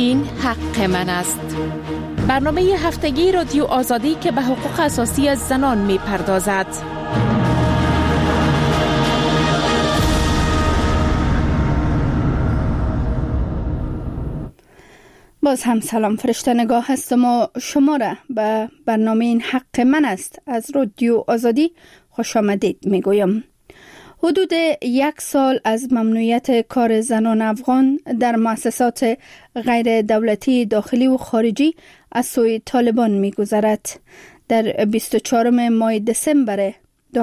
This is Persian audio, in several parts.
این حق من است. برنامه هفتگی رادیو آزادی که به حقوق اساسی از زنان می پردازد. باز هم سلام فرشته‌نگاه هستم و شما را به برنامه این حق من است از رادیو آزادی خوش آمدید می گویم. حدود 1 سال از ممنوعیت کار زنان افغان در مؤسسات غیر دولتی داخلی و خارجی از سوی طالبان می گذرد. در 24 ماه دسامبر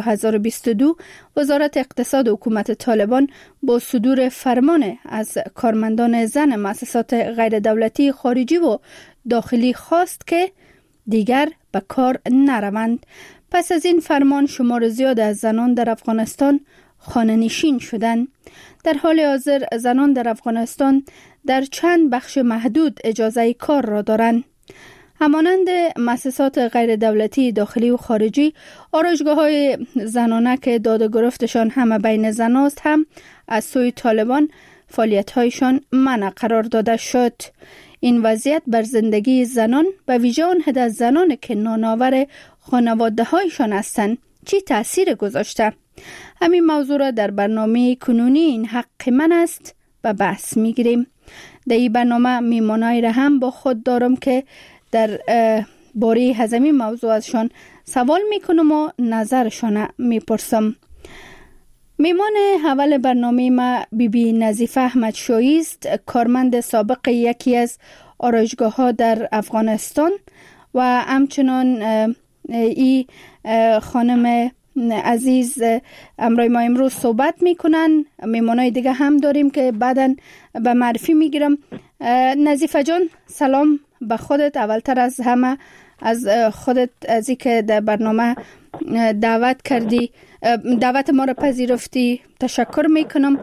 2022 وزارت اقتصاد حکومت طالبان با صدور فرمان از کارمندان زن مؤسسات غیر دولتی خارجی و داخلی خواست که دیگر به کار نروند. پس از این فرمان شمار زیاد از زنان در افغانستان خانه نشین شدند. در حال حاضر زنان در افغانستان در چند بخش محدود اجازه کار را دارند. همانند مؤسسات غیر دولتی داخلی و خارجی، آرایشگاه‌های زنانه که دادگرفتشان همه بین زناست هم از سوی طالبان فعالیت‌هایشان منع قرار داده شد. این وضعیت بر زندگی زنان به ویژه آن عده زنان که نانآور خانواده‌هایشان هستند چی تأثیر گذاشته؟ همین موضوع را در برنامه کنونی این حق من است به بحث می‌گیریم. در این برنامه میمانایی را هم با خود دارم که در باره هزمی موضوع ازشان سوال میکنم و نظرشان میپرسم. میمان اول برنامه ما بیبی نظیفه احمد شاهی است، کارمند سابق یکی از آرایشگاه ها در افغانستان و همچنان ای خانم عزیز امروز ما امروز صحبت میکنن. میمانای دیگه هم داریم که بعداً به معرفی میگیرم. نظیفه جان سلام به خودت. اولتر از همه از خودت از اینکه در برنامه دعوت کردی، دعوت ما را پذیرفتی تشکر میکنم.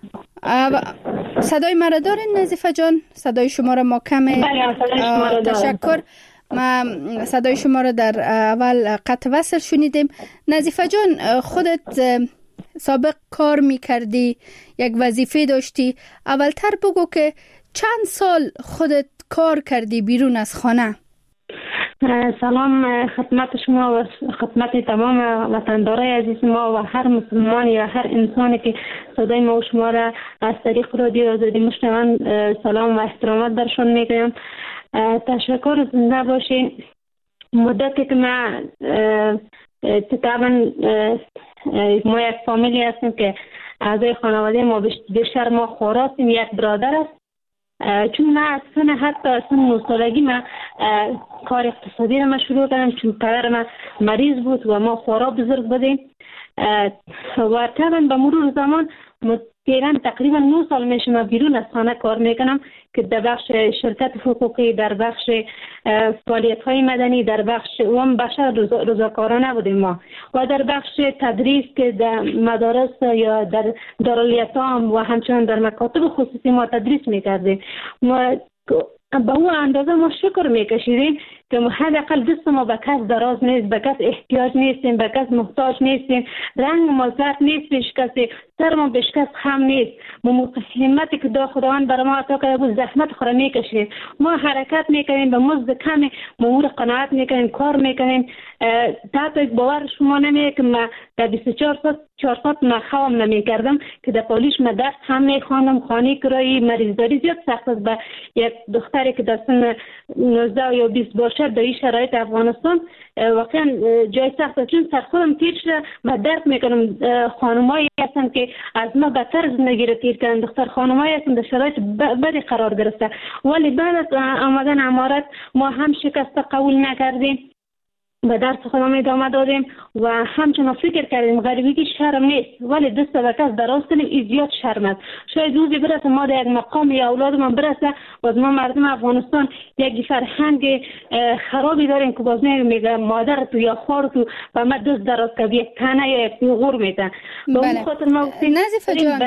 صدای مرا دارین نظیفه جان؟ صدای شما را ما کمه. تشکر. ما صدای شما را در اول قطع وصل شنیدیم. نظیفه جان خودت سابق کار میکردی، یک وظیفه داشتی. اولتر بگو که چند سال خودت کار کردی بیرون از خانه؟ سلام خدمت شما و خدمت تمام وطندارای عزیز ما و هر مسلمان یا هر انسانی که صدای ما و شما را از طریق رادیو آزادی میشنوند سلام و احترامات درشون میگویم. تشکر، زنده باشین. مدتی که ما طبعا ما یک فامیلی هستیم که اعضای خانواده ما بیشتر ما خوراستیم، یک برادر است. چون من از حتی سن 9 سالگی من کار اقتصادی را شروع کردم، چون پدر من مریض بود و ما خورا بزرگ بودیم و طبعا به مرور زمان تقریبا 9 سال میشه من بیرون از خانه کار میکنم که در بخش شرکت حقوقی، در بخش فعالیت های مدنی، در بخش رضاکارانه بودیم ما و در بخش تدریس که در مدارس یا در دارالایتام و همچنان در مکاتب خصوصی ما تدریس میکردیم. ما به اون اندازه ما شکر میکشیدیم که حداقل دست ما به کس دراز نیست، به کس احتیاج نیستیم، به کس محتاج نیستیم، رنگ ما زرد نیست پیش کسی، سر ما پیش کس خم نیست. ما موقع همتی که خداوند برای ما عطا کرده بود زحمت خود میکشیم، ما حرکت میکنیم به مزد کمی، ما او را قناعت میکنیم، کار میکنیم. تا باور شما نمیه که ما در 24 ساعت ما خوام نمیکردم که در پالیش ما درس هم میخواندم. خانه کرایی مریضداری زیاد سخت است به یک دختری که در سن 19 یا 20 باشه در این شرایط افغانستان واقعا جای سخت است. چون سر خودم تیر شده و درک میکنم خانمایی هستن که از ما بدتر زندگی را تیر کردن، دختر خانمایی هستن در شرایط بدی قرار گرفته، ولی بعد از آمدن امارات ما هم شکست قبول نکردیم، به درس خودم ادامه دادیم و همچنان فکر کردیم غریبگی شرم نیست، ولی دست به کس دراز کنیم این زیاد شرم است. شاید روزی برسه ما در یک مقام یا اولاد ما برسه و ما مردم افغانستان یک فرهنگ خرابی داریم که باز میگه مادر تو یا خور تو و ما دست دراز کنیم یک تنه یا یک غور میدن. به اون خاطر ما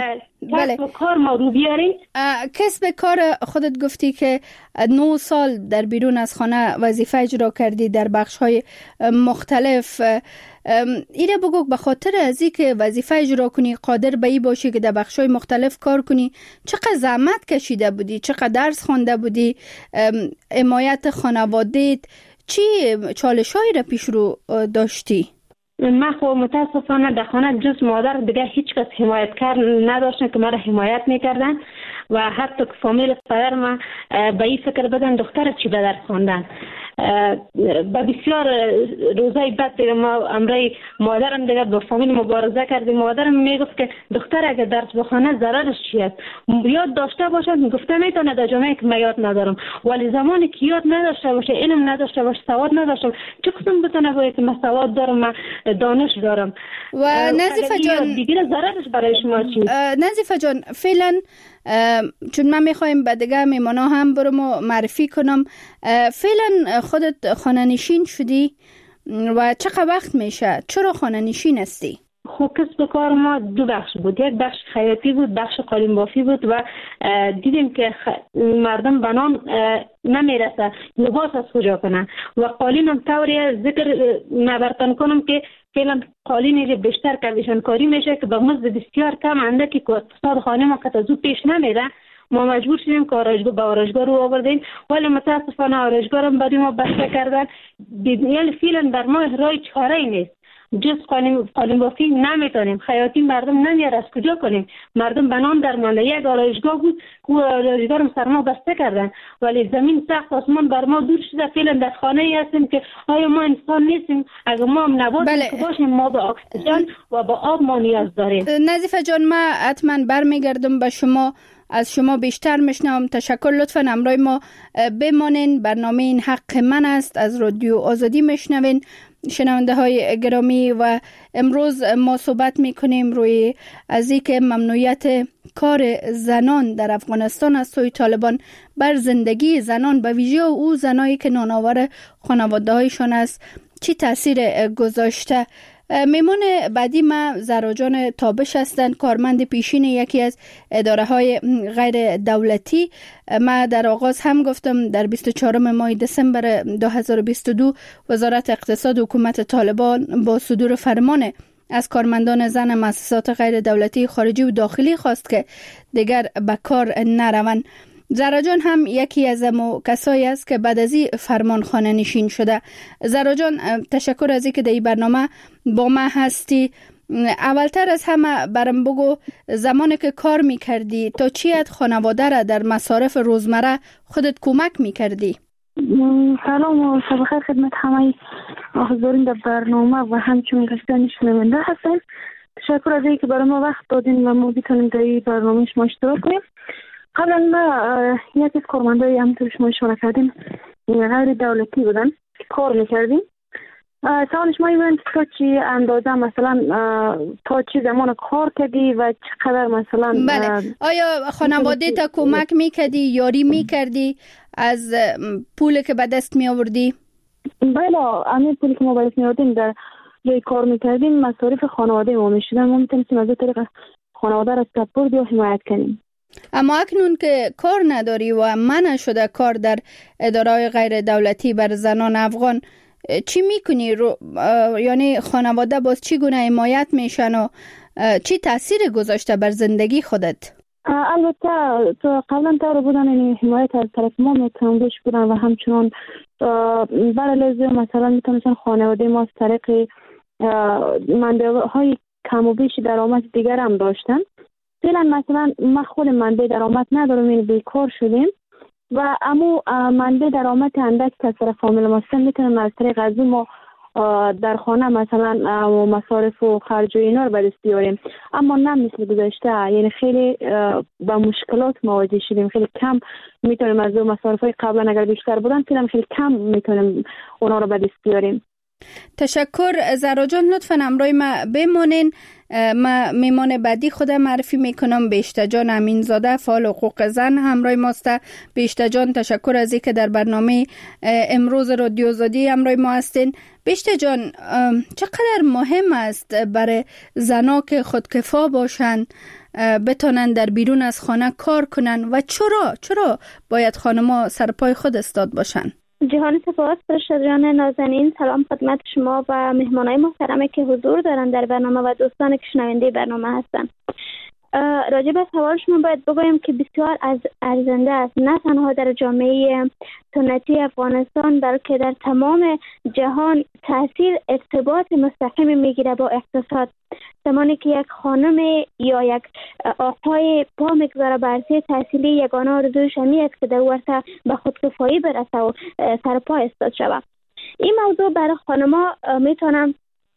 کسب و کار ما رو بیاریم. کسب کار خودت گفتی که 9 سال در بیرون از خانه وظیفه اجرا کردی در بخش‌های مختلف. ایره بگو به خاطر از این که وظیفه اجرا کنی قادر به این باشی که در بخش‌های مختلف کار کنی، چقدر زحمت کشیده بودی، چقدر درس خوانده بودی، حمایت خانواده‌ت، چی چالش‌هایی را پیش رو داشتی؟ من خب متاسفانه در خانه جز مادر دیگه هیچ کس حمایتکار نداشتن که مرا حمایت میکردن و حتی فامیل پدر ما به این فکر بدن دختر چی به درس خواندن. با بسیار روزای بعد دیگه ما امرای مادرم دیگه با فامیل مبارزه کردیم. مادرم میگفت که دختر اگه درس بخونه ضررش چی است؟ یاد داشته باشه. گفته میتونه در جامعه که من یاد ندارم، ولی زمانی که یاد نداشته باشه، علم نداشته باشه، سواد نداشته باشه، چه قسم بتونه باید که من سواد دارم، من دانش دارم؟ و نظیفه جان دیگه ضررش برای شما چی؟ نظیفه جان فعلا چون من میخوایم به دیگه میمانا هم برم و معرفی کنم، فعلا خودت خانه نشین شدی و چقدر وقت میشه؟ چرا خانه نشین هستی؟ خب کسب کار ما 2 بخش بود. یک بخش خیاطی بود، بخش قالین بافی بود و دیدیم که مردم بنان نمیرسه لباس از کجا کنن و قالین هم طوری ذکر نبرتن کنم که فعلا قالینی بیشتر کمیشن کاری میشه که به مزد بسیار کم انده که اقتصاد خانه ما قطع زود پیش نمیره. ما مجبور شدیم که آرایشگاه رو آوردیم، ولی متاسفانه آرایشگاه هم برای ما بسته کردن. یعنی فعلا بر ما رای چاره‌ای نیست جز قالین بافی نمیتونیم. خیاطی مردم نمیاره، از کجا کنیم؟ مردم بنان در مانده. یک آرایشگاه بود که آرایشگاه رو سر ما بسته کردن، ولی زمین سخت آسمان بر ما دور شده. فعلا در خانه ای هستیم که آیا ما انسان نیستیم؟ اگر ما نبات باشیم، ما به اکسیژن و به آب ما نیاز داریم. نظیفه جان من حتما برمیگردم به شما، از شما بیشتر میشنوم. تشکر. لطفاً همراه ما بمانین. برنامه این حق من است از رادیو آزادی میشنوین شنونده های گرامی و امروز ما صحبت میکنیم روی از اینکه ممنوعیت کار زنان در افغانستان از سوی طالبان بر زندگی زنان به ویژه او زنایی که نانآور خانواده هایشان است چی تاثیر گذاشته. میمون بعدی ما زهرا جان تابش هستند، کارمند پیشین یکی از اداره های غیر دولتی. ما در آغاز هم گفتم در 24 ماه دسامبر 2022 وزارت اقتصاد حکومت طالبان با صدور فرمان از کارمندان زن مؤسسات غیر دولتی خارجی و داخلی خواست که دیگر به کار نروند. زهرا جان هم یکی از کسایی است که بعد از این فرمان خانه نشین شده. زهرا جان تشکر از اینکه در این برنامه با ما هستی. اولتر از همه برام بگو زمانی که کار میکردی تا چی حد خانواده را در مصارف روزمره خودت کمک میکردی؟ سلام و شب بخیر خدمت همه حاضرین در برنامه و همچنین کسانی شنونده هستیم. تشکر از اینکه برای ما وقت دادین و ما بتونیم در این برنامه شما اشتراک کنیم. قبلا ما یکی از کارمندای همونطور شما اشاره کردیم غیر دولتی بودن کار میکردیم. سوالش ما این تا چی اندازه مثلا تا چی زمان کار کردی و چقدر مثلا بله. آیا خانواده تا کمک میکردی، یاری میکردی از پولی که به دست می آوردی؟ بله، همین پولی که ما به دست می آوردیم در جای کار میکردیم مصارف خانواده ما میشدن. ما میتونستیم از طریق خانواده را سپورت یا حمایت کنیم. اما اکنون که کار نداری و منع شده کار در اداره‌های غیر دولتی بر زنان افغان، چی میکنی؟ یعنی خانواده باز چی گونه حمایت میشن و چی تاثیر گذاشته بر زندگی خودت؟ البته تو قبلا تا رو بودن این حمایت از طرف ما میتونم بودن و همچنان برای لازم مثلا میتونستن خانواده ما از طریق منبع های کم و بیش درآمد دیگر هم داشتن. فعلا مثلا ما خود منبع درآمد ندارم، این بیکار شدیم و اما منبع درآمد اندک که از طرف فامیل ما میتونم از طریق از ما در خانه مثلا مصارف و خرج و اینا رو به دست بیاریم. اما نه مثل گذشته، یعنی خیلی با مشکلات مواجه شدیم. خیلی کم میتونیم از مصارف های قبلا اگر بیشتر بودن فعلا خیلی کم میتونیم اونا رو به دست بیاریم. تشکر. زهرا جان لطفاً همراه ما بمانین. ما میمان بعدی خودم معرفی میکنم. بهشته جان امینزاده فعال حقوق زن همراه ماست. بهشته جان تشکر از اینکه در برنامه امروز رادیو آزادی همراه ما هستین. بهشته جان چقدر مهم است برای زنا که خودکفا باشن بتانن در بیرون از خانه کار کنن و چرا باید خانم‌ها سر پای خود استاد باشن؟ جهان سپاس فرشته جان نازنین. سلام خدمت شما و مهمانای محترمی که حضور دارن در برنامه و دوستان که شنونده برنامه هستن. راجع به سوال شما باید بگویم که بسیار ارزنده است، نه تنها در جامعه سنتی افغانستان بلکه در تمام جهان تاثیر ارتباط مستقیم میگیره با اقتصاد. زمانی که یک خانم یا یک آقای پا میگذاره بر عرصه تحصیلی، یگانه آرزویش همی است که در ورطه به خودکفایی برسه و سر پا استاد شود. این موضوع برای خانم‌ها میتونم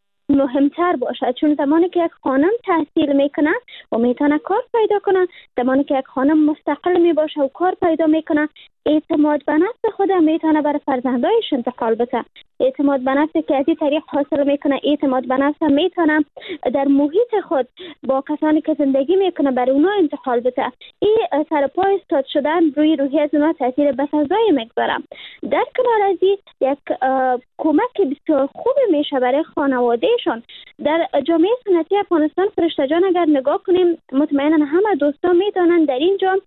مهمتر باشه، چون زمانی که یک خانم تحصیل میکنه و میتونه کار پیدا کنه، زمانی که یک خانم مستقل میباشه و کار پیدا میکنه، اعتماد به نفس خود میتونه برای فرزندایش انتقال بده. اعتماد به نفس که از این طریق حاصل میکنه، اعتماد به نفس میتونه در محیط خود با کسانی که زندگی میکنه برای اونا انتقال بده. این سرپا استاد شدن روی روحیه اونا تاثیر بسزایی میگذاره. در کنار از این یک کمک بسیار خوب میشه برای خانوادهشان. در جامعه سنتی افغانستان فرشته جان اگر نگاه کنیم، مطمئنا همه دوستان میدونن در اینجا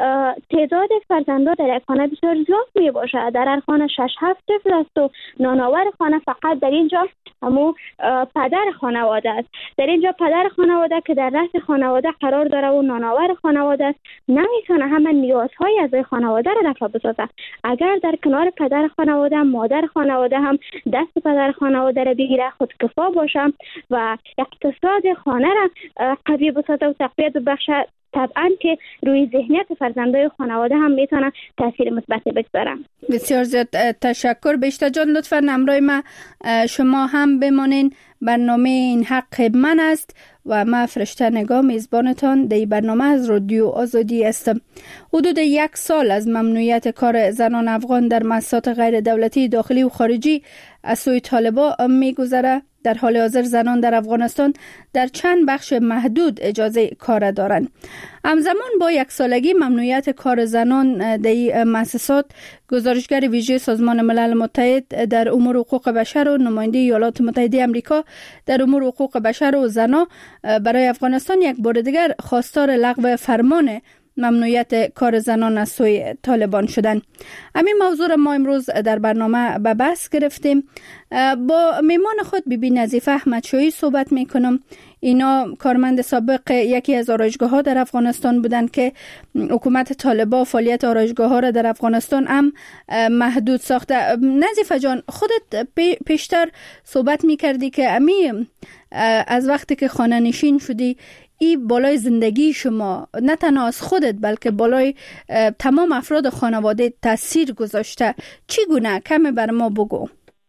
تعداد فرزندان در یک خانه بسیار زیاد می باشه. در هر خانه 6-7 طفل است و نانآور خانه فقط در اینجا همو پدر خانواده است. در اینجا پدر خانواده که در رأس خانواده قرار داره و نانآور خانواده است، نمیتونه همه نیازهای از خانواده را رفع بسازه. اگر در کنار پدر خانواده مادر خانواده هم دست پدر خانواده را بگیره، خودکفا باشه و اقتصاد خانه را قوی بسازه و تقویت بخشه، طبعا که روی ذهنیت فرزندای خانواده هم میتونه تاثیر مثبت بگذاره. بسیار زیاد تشکر. بیشتر جان لطفاً همراه ما شما هم بمانین. برنامه این حق من است و ما فرشته نگاه میزبانتان در برنامه از رادیو آزادی هستم. حدود 1 سال از ممنوعیت کار زنان افغان در مؤسسات غیر دولتی داخلی و خارجی از سوی طالبان میگذره. در حال حاضر زنان در افغانستان در چند بخش محدود اجازه کار دارند. همزمان با 1 سالگی ممنوعیت کار زنان در مؤسسات، گزارشگر ویژه سازمان ملل متحد در امور حقوق بشر و نماینده ایالات متحده آمریکا در امور حقوق بشر و زنان برای افغانستان یک بار دیگر خواستار لغو فرمان ممنوعیت کار زنان از سوی طالبان شدند. همین موضوع را ما امروز در برنامه به بحث گرفتیم. با میمان خود بیبی نظیفه احمدشاهی صحبت میکنم. اینا کارمند سابق یکی از آرایشگاه ها در افغانستان بودند که حکومت طالبان فعالیت آرایشگاه ها را در افغانستان هم محدود ساخته. نظیفه جان، خودت پیشتر صحبت میکردی که از وقتی که خانه نشین شدی، این بالای زندگی شما نه تنها از خودت بلکه بالای تمام افراد خانواده تاثیر گذاشته. چگونه؟ کمی بر ما بگو.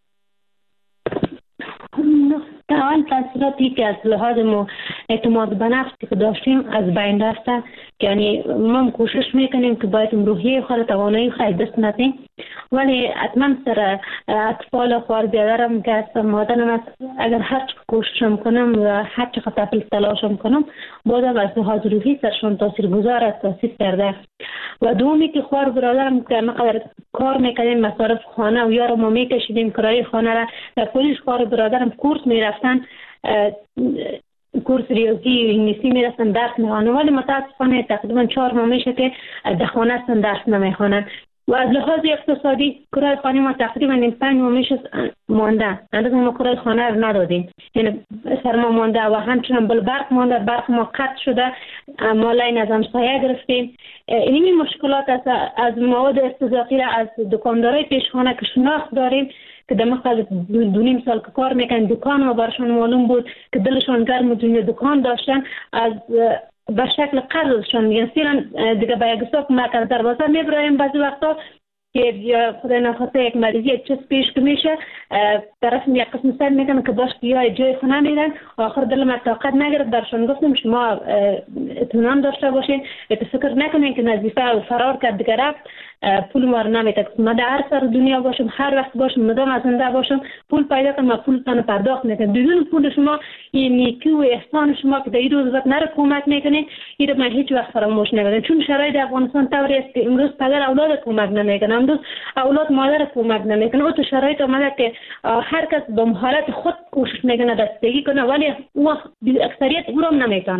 اول تاثیراتی که از لحاظ ما اعتماد به نفسی که داشتیم از بین رفته، یعنی ما کوشش میکنیم که باید روحیه خود توانایی خود دست ندیم، ولی حتما سر اطفال خوار بیادرم که هستم، مادرم است، اگر هر چقدر کوششم کنم و هر چقدر تلاشم کنم، بازم از لحاظ روحی سرشون تاثیرگذار است، تاثیر کرده. و دومی که خوار برادرم که مقدر کار میکنیم، مصارف خانه و یارو ما میکشیدیم کرایه خانه را، در پولیش خوار برادرم کورس میرفتن، کورس ریاضی و انگلیسی میرفتن درس میخوانن، ولی متاسفانه تقریبا 4 ماه میشه که در خانه هستن درس نمیخوانن. و از لحاظ اقتصادی کرایه خانه ما تقریبا 5 ماه میشه مانده، اندازه ما کرایه خانه رو ندادیم، یعنی سر ما مانده و همچنان برق مانده، برق ما قطع شده، ما لاین از همسایه گرفتیم. این مشکلات از مواد استضافی را از دکاندارای پیشخانه که شناخت داریم که در مقدار 2.5 سال که کار میکنن، دکان ما برشان معلوم بود که دلشان گرم و دکان داشتن، از به شکل قرضشان میگن سیرن دیگه به یک حساب مرکز دروازه میبرایم. بعضی وقتا که خدای نخواسته یک مریضی یک چیز پیش که میشه، طرف یک قسم سر میکنن که باش بیای جای خونه میرن. آخر دلم طاقت نگرفت، برشان گفتم شما اطمینان داشته باشین، فکر نکنین که نظیفه فرار کرد دیگه رفت، پول ما رو نمیده. ما در هر سر دنیا باشم، هر وقت باشم، مدام از زنده باشم، پول پیدا کنم، ما پولتان پرداخت میکنم. بدون پول شما این نیکی و احسان شما که در این روز وقت نره کمک میکنین، این رو من هیچ وقت فراموش نمیکنم. چون شرایط افغانستان طوری است که امروز پدر اولاد کمک نمیکنه، امروز اولاد مادر کمک نمیکنه. او تو شرایط آمده که هر کس به حالت خود کوشش میکنه دستگی کنه، ولی او اکثریت او رو نمیتونه.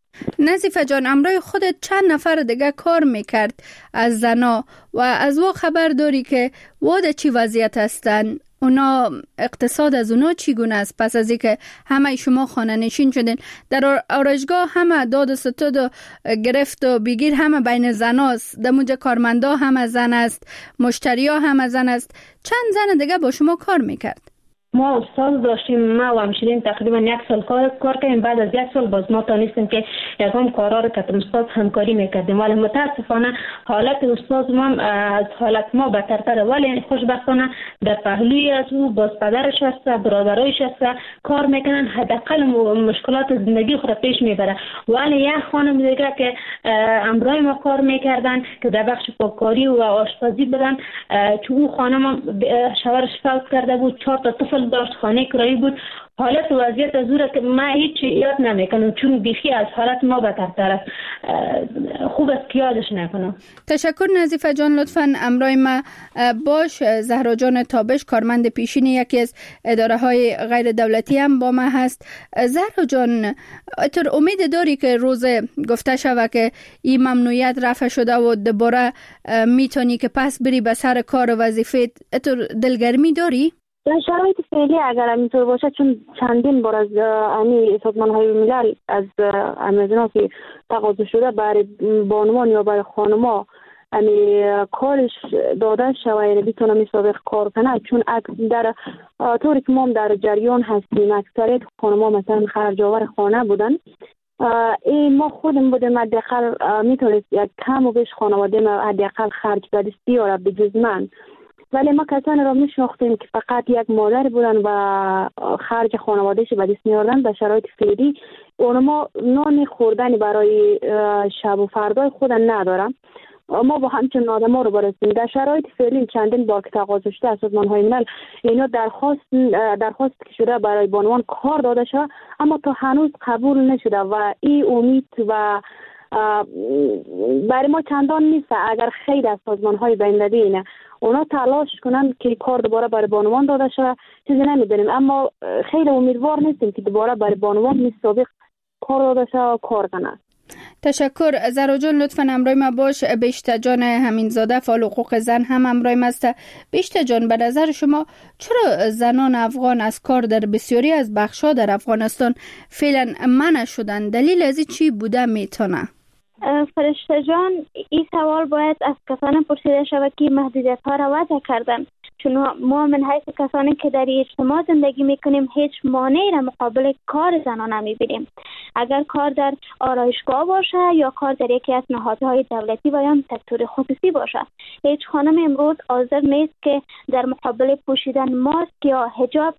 نظیفه جان، امرای خودت چند نفر دیگه کار میکرد از زنا و از او خبر داری که واده چی وضعیت هستن؟ اونا اقتصاد از اونا چیگونه است پس از اینکه همه شما خانه نشین شدین؟ در آرایشگاه همه داد و ستود و گرفت و بگیر همه بین زناست، در مونجا کارمندا همه زن است، مشتریا همه زن است. چند زن دیگه با شما کار میکرد؟ ما استاد داشتیم، ما و همشیرین تقریبا 1 سال کار کردیم. بعد از 1 سال باز ما تانستیم که یکم کارا رو که استاد همکاری میکردیم، ولی متاسفانه حالت استاد ما از حالت ما بدتر، ولی خوشبختانه در پهلوی از او باز پدرش هست، برادرایش هست، کار میکنن، حداقل مشکلات زندگی خود پیش میبره. ولی یک خانم دیگه که امرای ما کار میکردن که در بخش پاککاری و آشپزی بودن، که او خانم شوهرش فوت کرده بود، 4 تا طفل داشت، خانه کرایی بود. حالت وضعیت از او را که من هیچ یاد نمیکنم، چون بیخی از حالت ما بدتر است. خوب است که یادش نکنم. تشکر نظیفه جان. لطفاً امرای ما باش. زهرا جان تابش، کارمند پیشین یکی از اداره های غیر دولتی هم با ما هست. زهرا جان، تو امید داری که روز گفته شود که این ممنوعیت رفع شده و دوباره میتونی که پس بری به سر کار و وظیفه؟ تو دلگرمی داری؟ در شرایط فعلی اگر اینطور باشه، چون چندین بار از سازمان‌های ملل از امازون که تقاضا شده برای بانوان یا برای خانما کارش داده شوه، یعنی بتونه مسابق کار کنه، چون در طوری که ما در جریان هستیم اکثریت خانما مثلا خرجاور خانه بودن. ما خودم بودیم حداقل میتونست یک کم و بیش خانواده ما حداقل خرج به دست بیاره بجز من. ولی ما کسانی را میشناختیم که فقط یک مادر بودن و خرج خانوادهش به دست میاردن. به شرایط فعلی اونما نان خوردنی برای شب و فردای خودن ندارم. ما با همچنین آدما رو برسیم. در شرایط فعلی چندین بار که تقاضا شده از سازمان‌های ملل اینا درخواست که شده برای بانوان کار داده شده، اما تا هنوز قبول نشده و این امید و برای ما چندان نیست. اگر خیلی از سازمان‌های بین‌المللی اونا تلاش کنن که کار دوباره برای بانوان داده شه، چیزی نمیدونیم، اما خیلی امیدوار نیستیم که دوباره برای بانوان مثل سابق کار داده شه و کار کنن. تشکر. زهرا جان، لطفاً همراه ما باش. بهشته جان همینزاده، فعال حقوق زن، هم همراه ما است. بهشته جان، به نظر شما چرا زنان افغان از کار در بسیاری از بخش‌ها در افغانستان فعلا منع شدن؟ دلیل از چی بوده میتونه؟ فرشته جان، این سوال باید از کسانی پرسیده شود که محدودیت ها را وضع کردن، چون ما من حیث کسانی که در اجتماع زندگی میکنیم هیچ مانعی را مقابل کار زنان نمیبینیم. اگر کار در آرایشگاه باشه یا کار در یکی از نهادهای دولتی و یا سکتور خصوصی باشه، هیچ خانم امروز حاضر نیست که در مقابل پوشیدن ماسک یا حجاب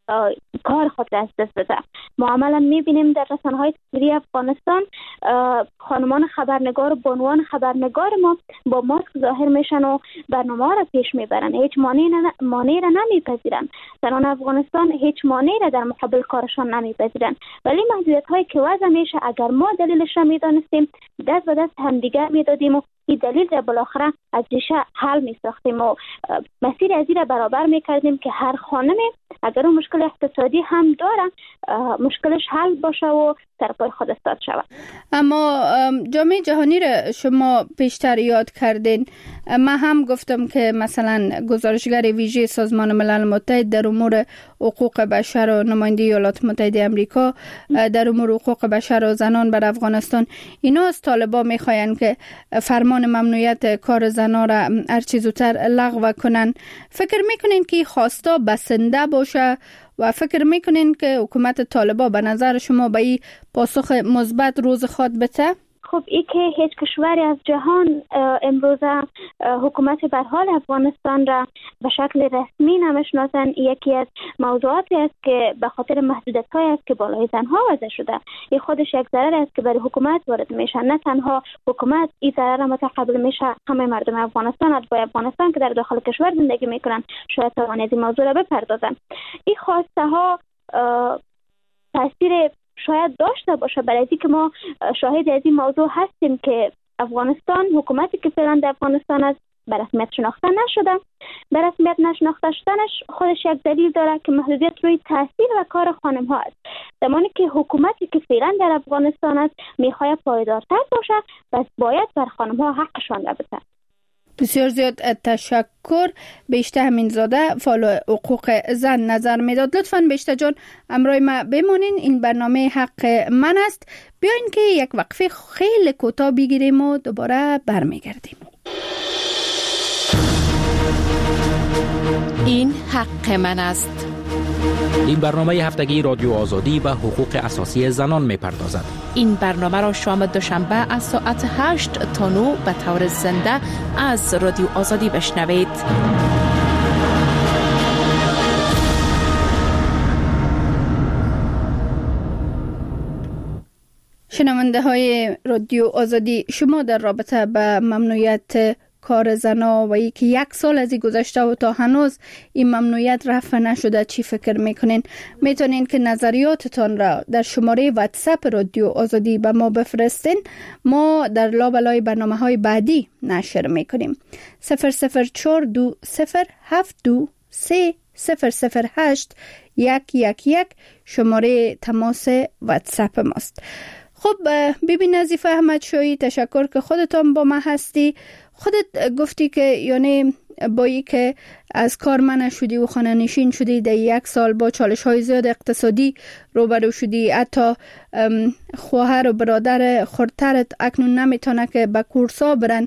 کار خود را از دست بده. ما عملا میبینیم در رسانه‌های تصویری افغانستان خانمان خبرنگار و بانوان خبرنگار ما با ماسک ظاهر میشن و برنامه را پیش میبرن، هیچ مانعی را نمیپذیرن. زنان افغانستان هیچ مانعی را در مقابل کارشان نمیپذیرن، ولی محدودیت‌هایی که وضع میشه اگر ما دلیلش را میدانستیم دست به دست همدیگر میدادیم و این دلیل را بالاخره از ریشه حل میساختیم و مسیر از این را برابر میکردیم که هر خانمی اگر اون مشکل اقتصادی هم داره مشکلش حل باشه و سر پای خود استاد شود. اما جامعه جهانی را شما پیشتر یاد کردین. من هم گفتم که مثلا گزارشگر ویژه سازمان ملل متحد در امور حقوق بشر و نماینده ایالات متحده آمریکا در امور حقوق بشر و زنان بر افغانستان، اینا از طالبان میخواین که فرمان ممنوعیت کار زنان را هر چه زودتر لغو کنن. فکر میکنین که خواستا بسنده باشه و فکر میکنین که حکومت طالبان به نظر شما به این پاسخ مثبت روز خود بده؟ خب این که هیچ کشوری از جهان امروز حکومت به حال افغانستان را به شکل رسمی نمیشناسند، یکی از موضوعاتی است که به خاطر محدودیت‌های است که بالای زنها وضع شده. این خودش یک ضرر است که برای حکومت وارد میشه. نه تنها حکومت این ضرر را متقبل میشه، همه مردم افغانستان، اتباع افغانستان که در داخل کشور زندگی میکنن شاید توانید این موضوع را بپردازن. این خواسته ها تاثیر شاید داشته باشه، برای اینکه ما شاهد از این موضوع هستیم که افغانستان، حکومتی که فعلا در افغانستان است، به رسمیت شناخته نشده. به رسمیت نشناخته شدنش خودش یک دلیل داره که محدودیت روی تاثیر و کار خانم ها است. زمانی که حکومتی که فعلا در افغانستان است میخواد پایدارتر باشه، پس باید بر خانم ها حقشان را بده. بسیار زیاد تشکر. بیشتر همین زاده فعال حقوق زن نظر میداد. لطفاً بیشتر جان همراه ما بمانین. این برنامه حق من است. بیاین که یک وقفه خیلی کوتاه بگیریم و دوباره برمیگردیم. این حق من است. این برنامه هفتگی رادیو آزادی و حقوق اساسی زنان می‌پردازد. این برنامه را شام دوشنبه از ساعت 8 تا 9 به طور زنده از رادیو آزادی بشنوید. شنونده های رادیو آزادی، شما در رابطه به ممنوعیت کار زنا و یکی 1 سال از این گذشته و تا هنوز این ممنوعیت رفع نشده چی فکر میکنین؟ میتونین که نظریاتتان را در شماره واتساپ رادیو آزادی به ما بفرستین. ما در لابلای برنامه‌های بعدی نشر میکنیم. 0042723008111 شماره تماس واتساپ ماست. خب بیبی نظیفه احمد شویی، تشکر که خودتان با ما هستی. خودت گفتی که یعنی با ای که از کار منع شدی و خانه نشین شدی، در 1 سال با چالش های زیاد اقتصادی روبرو شدی، حتی خواهر و برادر خردترت اکنون نمیتونه که به کورسا برن.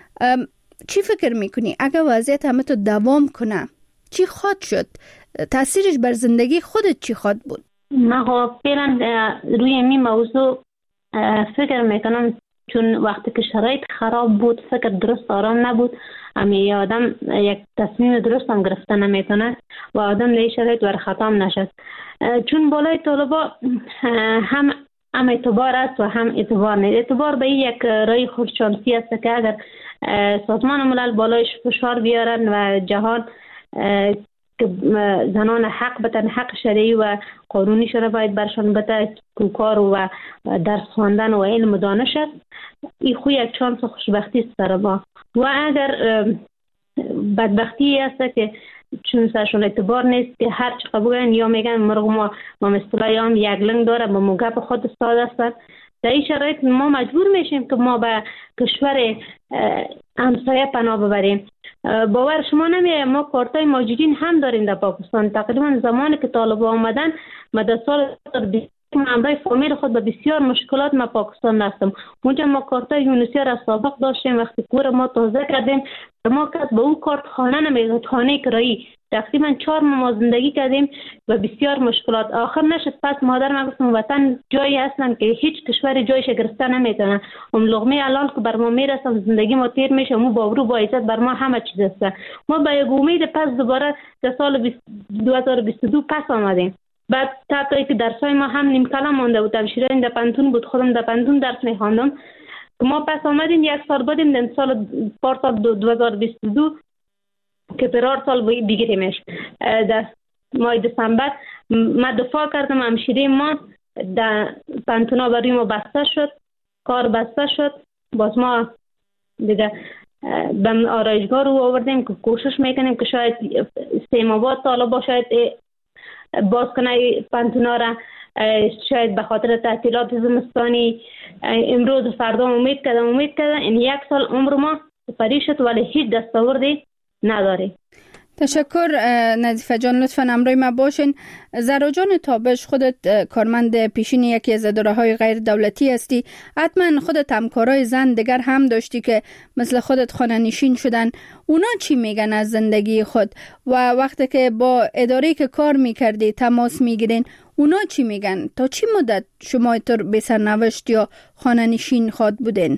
چی فکر میکنی اگر وضعیت همه تو دوام کنه چی خواهد شد؟ تاثیرش بر زندگی خودت چی خواهد بود؟ من فعلا روی این موضوع فکر میکنم، چون وقتی که شرایط خراب بود، فکر درست آرام نبود، امی آدم یک تصمیم درست هم گرفته نمیتونه و آدم در شرایط بر خطا نشد. چون بالای طالبا هم اعتبار است و هم اعتبار نیست. اعتبار به یک رای خودشانسی است که اگر سازمان ملل بالایش فشار بیارن و جهان که زنان حق بتن، حق شرعی و قانونی شده باید برشان بده، کار و درس خواندن و علم و دانش است، این خوی یک چانس و خوشبختی است برای ما. و اگر بدبختی است که چون سرشون اعتبار نیست که هر چی قبولن یا میگن مرغ ما اصطلاحی هم یک لنگ داره با موگب خود استاد هستن. در این شرایط ما مجبور میشیم که ما به کشور همسایه پناه ببریم. باور شما نمیه ما کارتای ماجرین هم داریم در پاکستان. تقریبا زمانی که طالبان آمدن ما در سال همراه فامیل خود به بسیار مشکلات ما پاکستان رفتم. اونجا ما کارتای یونیسیار از سابق داشتیم. وقتی کور ما تازه کردیم ما کس به اون کارت خانه نمیگه، خانه کرایی. تقریبا 4 ماه زندگی کردیم و بسیار مشکلات. آخر نشد. پس مادر ما گفتم وطن جایی هستن که هیچ کشور جایش گرفته نمیتونه. اون لقمه حلال که بر ما میرسه زندگی ما تیر میشه، مو باورو با عزت بر ما همه چیز است. ما با یک امید پس دوباره در سال 2022 پس آمدیم. بعد تا که درسای ما هم نیم کلام مونده بود. تبشیرین در پنتون بود، خودم در پنتون درس میخواندم. ما پس آمدیم 1 سال بعدیم در سال 2022 که قرار سال بگیریمش. در ماه دسامبر ما دفاع کردم، همشیره ما در پنتونا برای ما بسته شد، کار بسته شد. باز ما دیگه به آرایشگاه رو آوردیم که کوشش میکنیم که شاید 3 ماه بعد طالبا شاید باز کنه پنتونا را، شاید به خاطر تعطیلات زمستانی. امروز فردا امید کردم این 1 سال عمر ما سپری شد ولی هیچ دستاوردی نداری. تشکر نظیفه جان، لطفاً همراه ما باشین. زهرا جان تابش، خودت کارمند پیشین یکی از اداره‌های غیر دولتی هستی، حتما خودت همکارای زن دیگر هم داشتی که مثل خودت خانه نشین شدن. اونا چی میگن از زندگی خود و وقتی که با اداره‌ای که کار میکردی تماس میگیرین اونا چی میگن؟ تا چی مدت شما طور به سرنوشت یا خانه نشین خواد بودین؟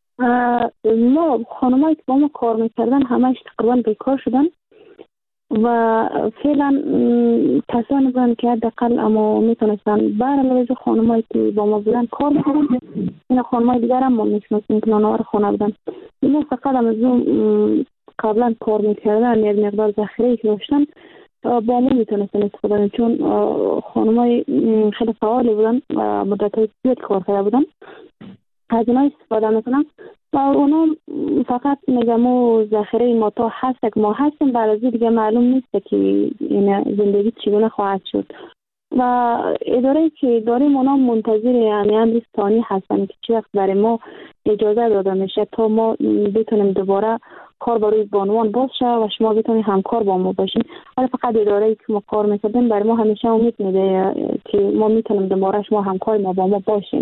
ما خانمایی که با ما کار میکردن همش تقریبا بیکار شدن و فعلا کسانی بودن که حداقل اما میتونستن برای خانمایی که با ما بودن کار میکردن. این خانمای دیگر هم ما میشناسیم که نانوار خانه بودن. این فقط هم از اون قبلا کار میکردن یک مقدار ذخیره‌ای که داشتن با ما میتونستن استفاده کنن، چون خانمای خیلی فعالی بودن و مدت‌های زیاد کار کرده بودن. از اینا استفاده میکنم و اونا فقط میگم و ذخیره ما تا هست که ما هستیم، بعد از دیگه معلوم نیست که این زندگی چگونه خواهد شد. و اداره که داریم اونا منتظر امر ثانی هستن که چه وقت برای ما اجازه داده میشه تا ما بتونیم دوباره کار برای بانوان باز شه و شما بتونید همکار با ما باشین. ولی فقط اداره که ما کار میکردیم برای ما همیشه امید میده که ما میتونیم دوباره شما همکار ما با ما باشین.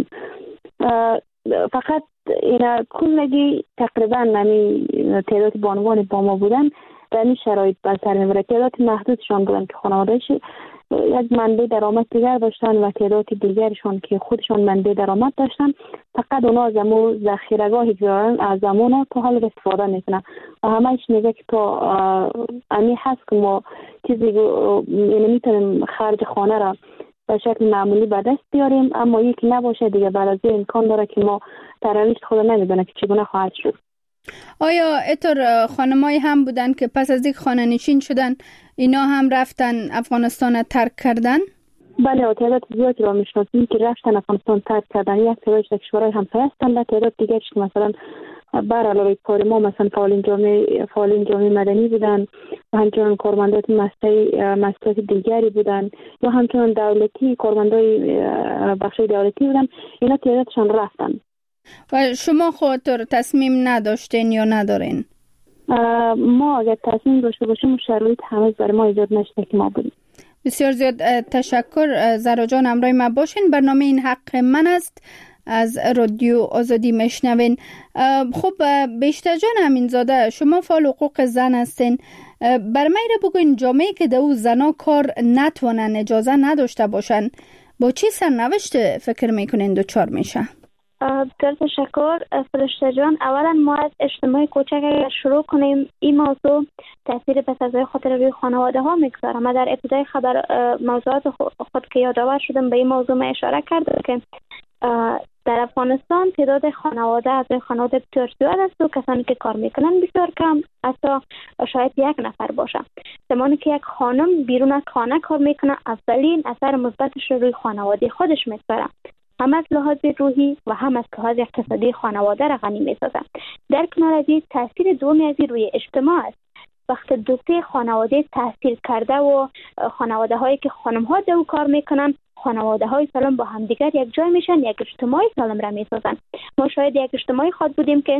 فقط این کلگی تقریبا نمی تعداد بانوان با ما بودن در این شرایط بر سر میبره. تعداد محدودشان بودن که خانوادهش یک منبع درآمد دیگر داشتن و تعداد دیگرشان که خودشان منبع درآمد داشتن. فقط اونا از امو ذخیره‌گاهی دارن، از امونا تا حال استفاده میکنن و همه‌اش میگه که تا امی هست که ما چیزی یعنی میتونیم خرج خانه را به شکل معمولی به دست بیاریم، اما یکی نباشه دیگه بعد از امکان داره که ما تراویش خود نمیدونه که چگونه خواهد شد. آیا اینطور خانمایی هم بودن که پس از یک خانه نشین شدن اینا هم رفتن افغانستان ترک کردن؟ بله، تعداد زیادی را میشناسیم که رفتن افغانستان ترک کردن. یک تعدادش در کشورهای همسایه هستند و تعداد دیگرش که مثلا بر علاوه کار ما مثلا فعالین جامعه مدنی بودن و همچنان کارمندات مؤسسات دیگری بودن یا همچنان دولتی کارمندای بخشای دولتی بودن. اینا تعدادشان رفتن. و شما خودتون تصمیم نداشتین یا ندارین؟ ما اگر تصمیم داشته باشیم شرایط همه برای ما ایجاد نشده که ما بریم. بسیار زیاد تشکر زهرا جان، همراه ما باشین. برنامه این حق من است از رادیو آزادی میشنوین. خب بیشتر جان امینزاده، شما فعال حقوق زن هستین. بر من را بگوین جامعه که در او زنا کار نتونن، اجازه نداشته باشن، با چی سرنوشت فکر میکنین دوچار میشه؟ بسیار تشکر فرشته جان. اولا ما از اجتماع کوچک اگر شروع کنیم، این موضوع تاثیر به سزای خاطر روی خانواده ها میگذاره. ما در ابتدای خبر موضوعات خود که یادآور شدم به این موضوع ما اشاره کردم که در افغانستان تعداد خانواده از خانواده بسیار زیاد است و کسانی که کار میکنن بسیار کم، حتی شاید یک نفر باشه. زمانی که یک خانم بیرون از خانه کار میکنه، اولین اثر مثبتش روی خانواده خودش میذاره، هم از لحاظ روحی و هم از لحاظ اقتصادی خانواده را غنی می‌سازد. در کنار از این تاثیر دومی از روی اجتماع است. وقتی دوسته خانواده تحصیل کرده و خانواده هایی که خانم ها در کار میکنن، خانواده های سالم با همدیگر یک جای میشن، یک اجتماع سالم را میسازن. ما شاید یک اجتماعی خود بودیم که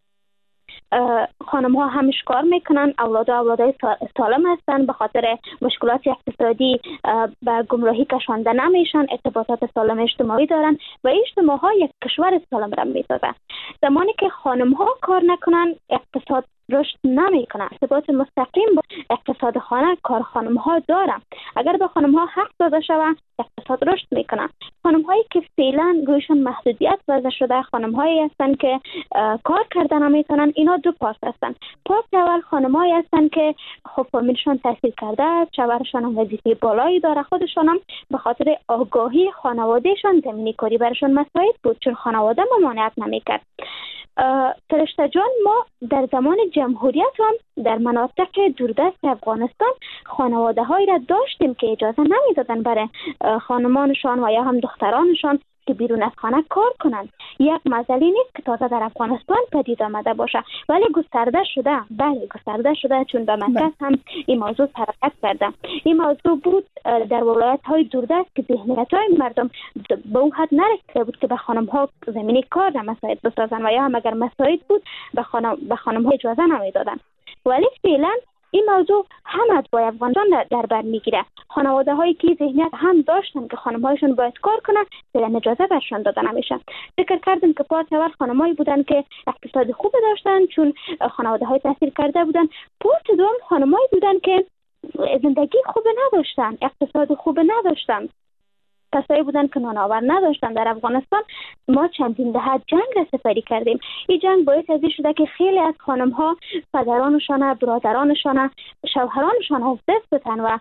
خانم ها همش کار میکنن، اولادای سالم هستن، به خاطر مشکلات اقتصادی به گمراهی کشانده نمیشن، ارتباطات سالم اجتماعی دارن و اجتماع ها یک کشور سالم را میسازن. زمانی که خانم ها کار نکنن، اقتصاد رشد نمیکنه. ارتباط مستقیم با اقتصاد خانه کار خانم ها دارن. اگر به خانم ها حق داده شود، اقتصاد رشد میکنه. خانم هایی که فعلا رویشون محدودیت وضع شده، خانم هایی هستن که کار کردن نمیتونن. اینا دو پارت هستن. پارت اول خانم هایی هستن که خب فامیلشون تحصیل کرده، شوهرشون هم وظیفه بالایی داره، خودشون هم به خاطر آگاهی خانوادهشون زمینی کاری برشون مساعد بود، چون خانواده ممانعت نمیکرد. فرشته جان، ما در زمان جمهوریت هم در مناطق دوردست افغانستان خانواده هایی را داشتیم که اجازه نمیدادن برای خانمانشان و یا هم دخترانشان که بیرون از خانه کار کنند. یک مسئله نیست که تازه در افغانستان پدید آمده باشه، ولی گسترده شده. بله گسترده شده، چون به مرکز هم این موضوع حرکت کرده. این موضوع بود در ولایت های دوردست که ذهنیت های مردم به اون حد نرسیده بود که به خانم ها زمینه کار را مساعد بسازن و یا هم اگر مساعد بود به خانم ها اجازه نمیدادن. ولی فعلا این موضوع هم از با افغانستان در بر میگیره. خانواده هایی که ذهنیت هم داشتن که خانم هایشون باید کار کنن، فعلا اجازه برشون داده نمیشه. فکر کردم که پارت اول خانمایی بودن که اقتصاد خوب داشتن، چون خانواده های تحصیل کرده بودن. پارت دوم خانمایی بودن که زندگی خوب نداشتن، اقتصاد خوب نداشتن، کسایی بودن که نانآور نداشتن. در افغانستان ما چندین دهه جنگ را سپری کردیم. این جنگ باعث از این شده که خیلی از خانم ها پدرانشان، برادرانشان، شوهرانشان از دست بدن و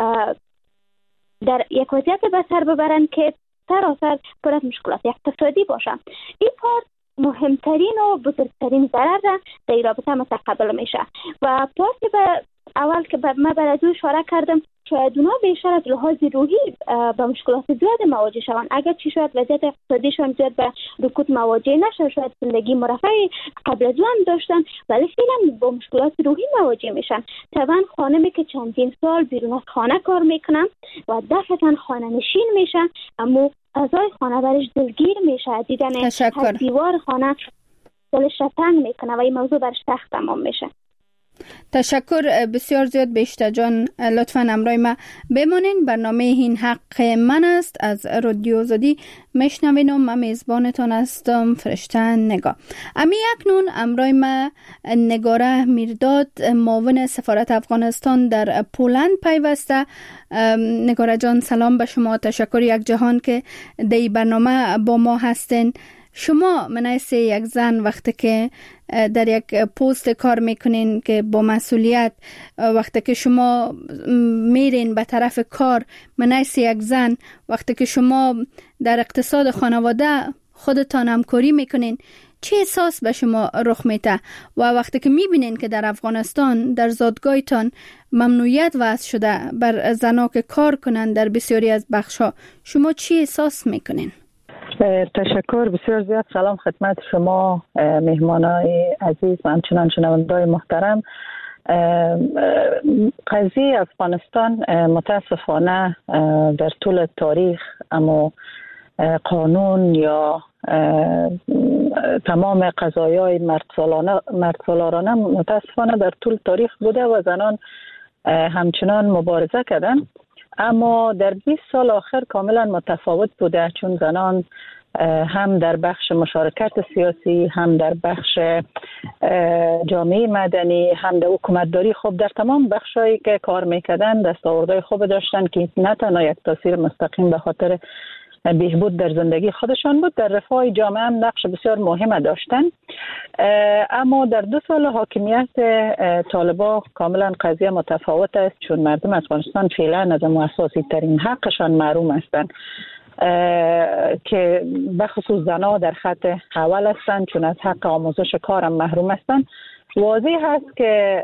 در یک وضعیت به سر ببرن که سراسر پر از مشکلات اقتصادی باشه. این پارت مهمترین و بزرگترین ضرر را در رابطه متقبل میشه و پارت به اول که من برای او اشاره کردم شاید اونا بیشتر از لحاظ روحی با مشکلات زیاد مواجه شوند. اگر چی شاید وضعیت اقتصادیشان زیاد به رکود مواجه نشه، شاید زندگی مرفه قبل از آن داشتن ولی فعلا با مشکلات روحی مواجه میشن. طبعا خانمی که چندین سال بیرون از خانه کار میکنن و دفعتا خانه نشین میشن، اما اعضای خانه برش دلگیر میشه، دیدن هر دیوار خانه دلش را تنگ میکنه و این موضوع برش سخت تمام میشه. تشکر بسیار زیاد بیشتر جان، لطفاً همراه ما بمانین. برنامه این حق من است از رادیو آزادی میشنوین و من میزبانتان هستم فرشته نگاه. امی اکنون همراه ما نگاره میرداد معاون سفارت افغانستان در پولند پیوسته. نگاره جان سلام به شما، تشکر یک جهان که در برنامه با ما هستین. شما منیس یک زن وقتی که در یک پست کار میکنین که با مسئولیت، وقتی که شما میرین به طرف کار منیس یک زن، وقتی که شما در اقتصاد خانواده خودتان همکاری میکنین، چه احساس به شما رخ میده؟ و وقتی که میبینین که در افغانستان در زادگاهتان ممنوعیت وضع شده بر زنها که کار کنن در بسیاری از بخشها، شما چه احساس میکنین؟ تشکر بسیار زیاد. سلام خدمت شما مهمانای عزیز و همچنان شنوندگان محترم. قضیه افغانستان متاسفانه در طول تاریخ اما قانون یا تمام قضایای مردسالارانه متاسفانه در طول تاریخ بوده و زنان همچنان مبارزه کردن، اما در 20 سال آخر کاملا متفاوت بوده، چون زنان هم در بخش مشارکت سیاسی، هم در بخش جامعه مدنی، هم در حکومتداری خوب در تمام بخشایی که کار میکردن دستاوردهای خوب داشتن که نه تنها یک تاثیر مستقیم به خاطر بهبود در زندگی خودشان بود، در رفاه جامعه هم نقش بسیار مهم داشتن. اما در 2 سال حاکمیت طالبان کاملا قضیه متفاوت است، چون مردم افغانستان فعلا از اساسی ترین حقشان محروم هستند که بخصوص زنها در خط اول هستند، چون از حق آموزش کارم محروم هستند. واضح هست که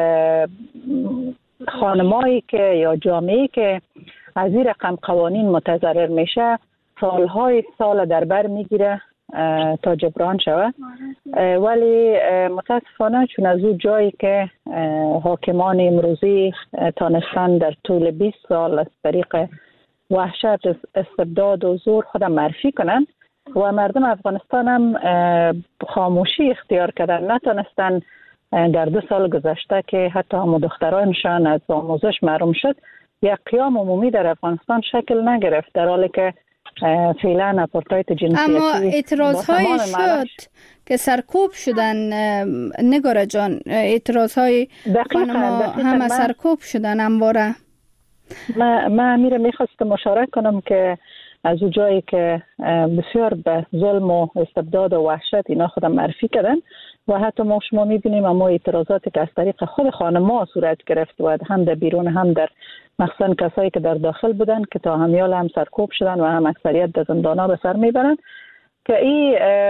خانمایی که یا جامعه‌ای که از این رقم قوانین متضرر میشه سالهای سال در بر میگیره تا جبران شود، ولی متاسفانه چون از اون جایی که حاکمان امروزی تانستن در طول 20 سال از طریق وحشت، استبداد و زور خودم معرفی کنن و مردم افغانستان هم خاموشی اختیار کردن، نتونستن در 2 سال گذشته که حتی هم دخترانشان از آموزش محروم شد، یک قیام عمومی در افغانستان شکل نگرفت، در حالی که فعلا اپارتاید جنسیتی. اما اعتراضهای شد که سرکوب شدن نگاره جان، اعتراضهای خانما همه سرکوب شدن همواره. من میره میخواستم مشارکت کنم که از اون جایی که بسیار به ظلم و استبداد و وحشت اینا خودم معرفی کردن و حتی ما شما میبینیم اما اعتراضاتی که از طریق خود خانم‌ها صورت گرفت و هم در بیرون هم در مخصوصا کسایی که در داخل بودن که تا همیال هم سرکوب شدن و هم اکثریت در زندان‌ها به سر میبرن، که این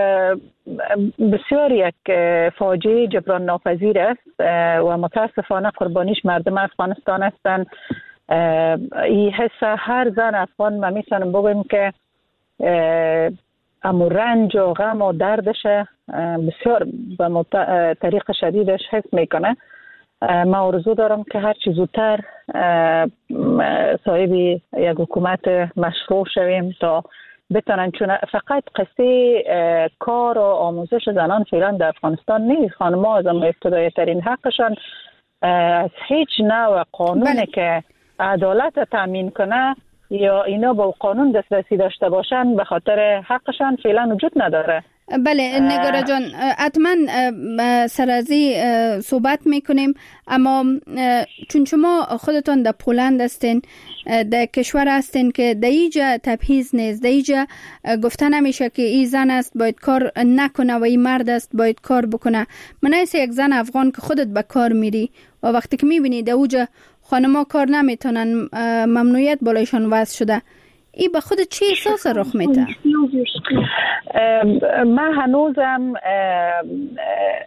بسیار یک فاجعه جبران ناپذیر است و متاسفانه قربانیش مردم افغانستان هستند. این حس هر زن افغان ما میتونم بگم که امو رنج و غم و دردش بسیار به طریق شدیدش حس میکنه. ما آرزو دارم که هر چی زودتر صاحب یک حکومت مشروع شویم تا بتونن، چون فقط قصه کار و آموزش زنان فعلا در افغانستان نیست. خانم‌ها از ابتدایی ترین حقشان از هیچ نوع قانونی که عدالت تامین کنه یا اینا با قانون دسترسی داشته باشن به خاطر حقشان فعلا وجود نداره. بله نگاره جان، حتما سرازی صحبت میکنیم، اما چون شما خودتون در پولند هستین، در کشور هستین که در اینجا تبعیض نیست، در اینجا گفته نمیشه که این زن است باید کار نکنه و این مرد است باید کار بکنه. منیس یک زن افغان که خودت به کار میری و وقتی که میبینی در اونجا خانم‌ها کار نمیتونن، ممنوعیت بالایشان وضع شده، این به خود چه احساس رخ میده؟ من هنوزم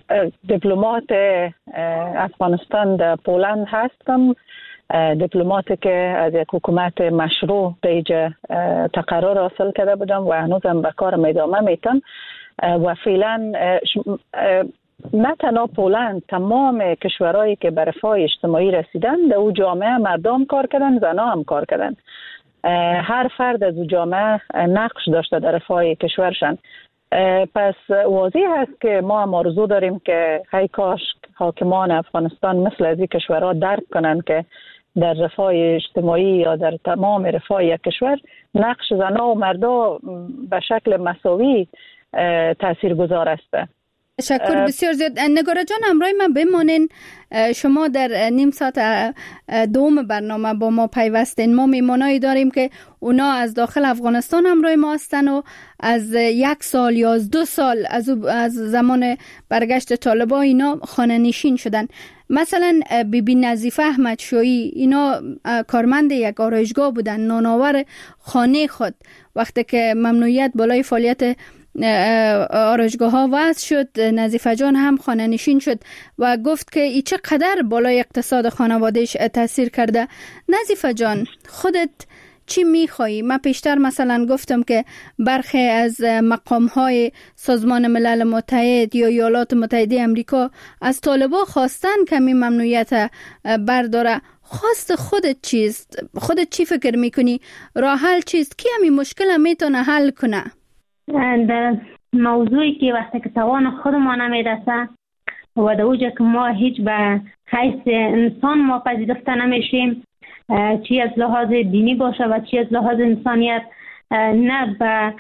دیپلمات افغانستان در پولند هستم، دیپلماتی که از یک حکومت مشروع به اینجا تقرر حاصل کرده بودم و هنوزم به کارم ادامه میتم و فعلا نه تنها پولند، تمام کشورهایی که به رفاه اجتماعی رسیدن در او جامعه مردم کار کردن، زنها هم کار کردن. هر فرد از او جامعه نقش داشته در رفاه کشورشان. پس واضح هست که ما هم آرزو داریم که هی کاش حاکمان افغانستان مثل از این کشورها درک کنن که در رفاه اجتماعی یا در تمام رفاه یک کشور نقش زنها و مردا به شکل مساوی تاثیرگذار است. تشکر بسیار زیاد. نگاره جان همراه من بمانین. شما در نیم ساعت دوم برنامه با ما پیوستین. ما میمانایی داریم که اونا از داخل افغانستان همراه ما هستن و از 1 سال یا از 2 سال از زمان برگشت طالبان اینا خانه نشین شدن. مثلا بیبی نظیفه احمدشاهی اینا کارمند یک آرایشگاه بودن، نانآور خانه خود. وقتی که ممنوعیت بالای فعالیت آرایشگاه ها وضع شد، نظیفه جان هم خانه نشین شد و گفت که ای چقدر بالای اقتصاد خانوادهش تاثیر کرده. نظیفه جان خودت چی میخوایی؟ من پیشتر مثلا گفتم که برخی از مقام های سازمان ملل متحد یا ایالات متحده امریکا از طالبان خواستن که این ممنوعیت برداره. خواست خودت چیست؟ خودت چی فکر میکنی؟ راه حل چیست؟ کی همین مشکل میتونه حل کنه؟ در موضوعی که وقتی که توان خودمان نمیرسه و در اوجه که ما هیچ به حیث انسان ما پذیرفته نمیشیم، چی از لحاظ دینی باشه و چی از لحاظ انسانیت، نه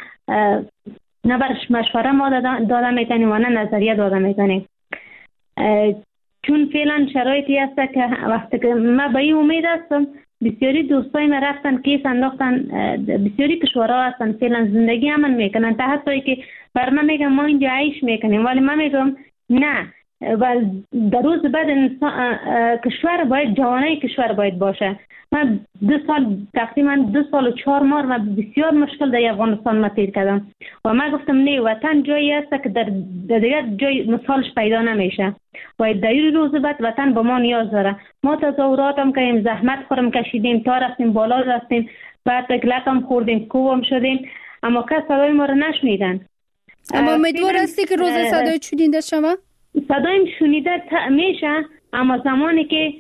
برش مشوره ما داده میتونیم و نه نظریه داده میتونیم. چون فعلا شرایطی هست که وقتی که من به این امید هستم، بسیاری دوستای من رفتن کیس انداختن، بسیاری کشورها هستن فعلا زندگی همون میکنن، تا حتی که بر من میگم ما اینجا عیش میکنیم، ولی من میگم نه، و در روز بعد کشور باید جوانای کشور باید باشه. من تقریبا 2 سال و 4 ماه من بسیار مشکل در افغانستان ما تیر کردم و من گفتم نه، وطن جایی هست که در دیگر جای مثالش پیدا نمیشه و در این روز بعد وطن به ما نیاز داره. ما تظاهرات هم کردیم، زحمت خورم کشیدیم تا رفتیم بالا رفتیم، بعد تکلک هم خوردیم، کوب هم شدیم، اما کس صدای ما رو نشنیدن. اما امیدوار هستی که روز صدای شنیده شوه؟ صدایم شنیده میشه، اما زمانی که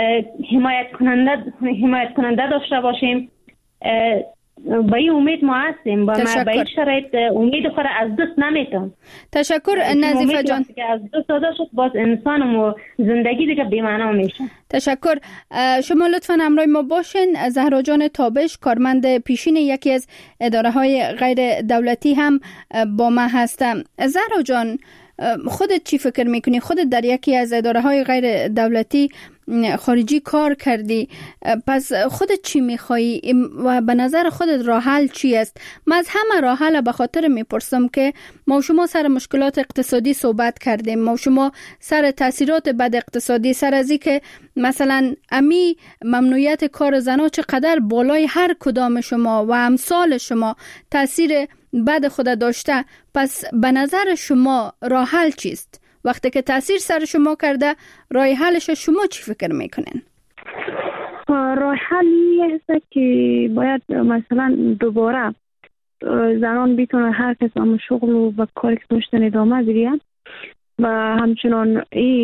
حمایت کننده داشته باشیم با این امید ما هستیم. با این شرایط امید خود از دست نمیتم. تشکر نظیفه جان. از دست داده شد باز انسان و زندگی دیگه بی‌معنا میشه. تشکر. شما لطفاً همراه ما باشین. زهرا جان تابش، کارمند پیشین یکی از اداره های غیر دولتی هم با ما هستم. زهرا جان خودت چی فکر میکنی؟ خودت در یکی از اداره های غیر دولتی خارجی کار کردی، پس خودت چی میخوایی و به نظر خودت راه حل چی است؟ من از همه راه حل به خاطر میپرسم که ما شما سر مشکلات اقتصادی صحبت کردیم، ما شما سر تاثیرات بد اقتصادی، سر از این که مثلا امی ممنوعیت کار زنها چقدر بالای هر کدام شما و امثال شما تاثیر بد خود داشته. پس به نظر شما راه حل چیست؟ وقتی که تاثیر سر شما کرده راه حلش شما چی فکر میکنین؟ راه حلی هست که باید مثلا دوباره زنان بیتونه هر کس هم شغل و کاری که داشتن ادامه بدن و همچنان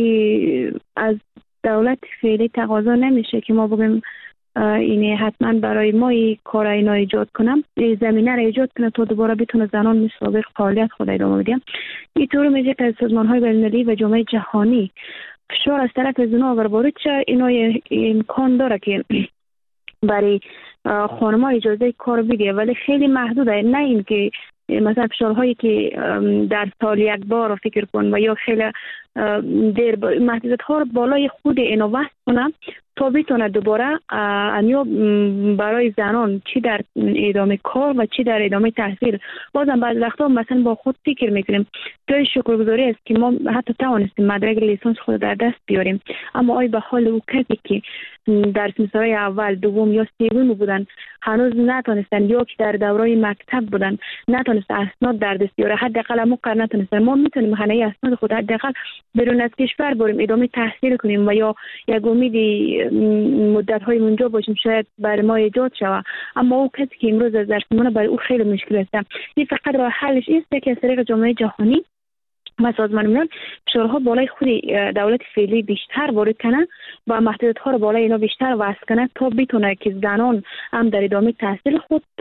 از دولت فعلی تقاضا نمیشه که ما بگیم اینه حتما برای ما کار اینا ایجاد کنم، زمینه را ایجاد کنه تا دوباره بتونه زنان مثل سابق فعالیت خود ادامه بدن. اینطور میشه که سازمان‌های بین‌المللی و جامعه جهانی فشار از طرف زنان آور چه اینا امکان داره که برای خانم‌ها اجازه کار بده، ولی خیلی محدوده. نه اینکه مثلا فشارهایی که در سال یک بار فکر کن و یا خیلی دیر محدودیت ها رو بالای خود اینا وضع کنم تا بتونه دوباره انیا برای زنان چی در ادامه کار و چی در ادامه تحصیل. بازم بعضی وقتا مثلا با خود فکر میکنیم جای شکرگزاری است که ما حتی توانستیم مدرک لیسانس خود در دست بیاریم، اما آیا به حال او کسی که در سمسترهای اول، دوم یا سوم بودن هنوز نتونستن یا که در دورای مکتب بودن نتونستن اسناد در دست بیاره، حداقل ما کار نتونستن. ما میتونیم همه اسناد خود حداقل بیرون از کشور بریم ادامه تحصیل کنیم و یا یک امید مدت های اونجا باشیم شاید برای ما ایجاد شود. اما او کسی که امروز از درس میمونه برای او خیلی مشکل است. این فقط راه حلش است که از طریق جامعه جهانی و سازمان ملل فشارها بالای خود دولت فعلی بیشتر وارد کنه و محدودیت‌ها رو بالای اینا بیشتر وضع کنه تا بتونه که زنان هم در ادامه تحصیل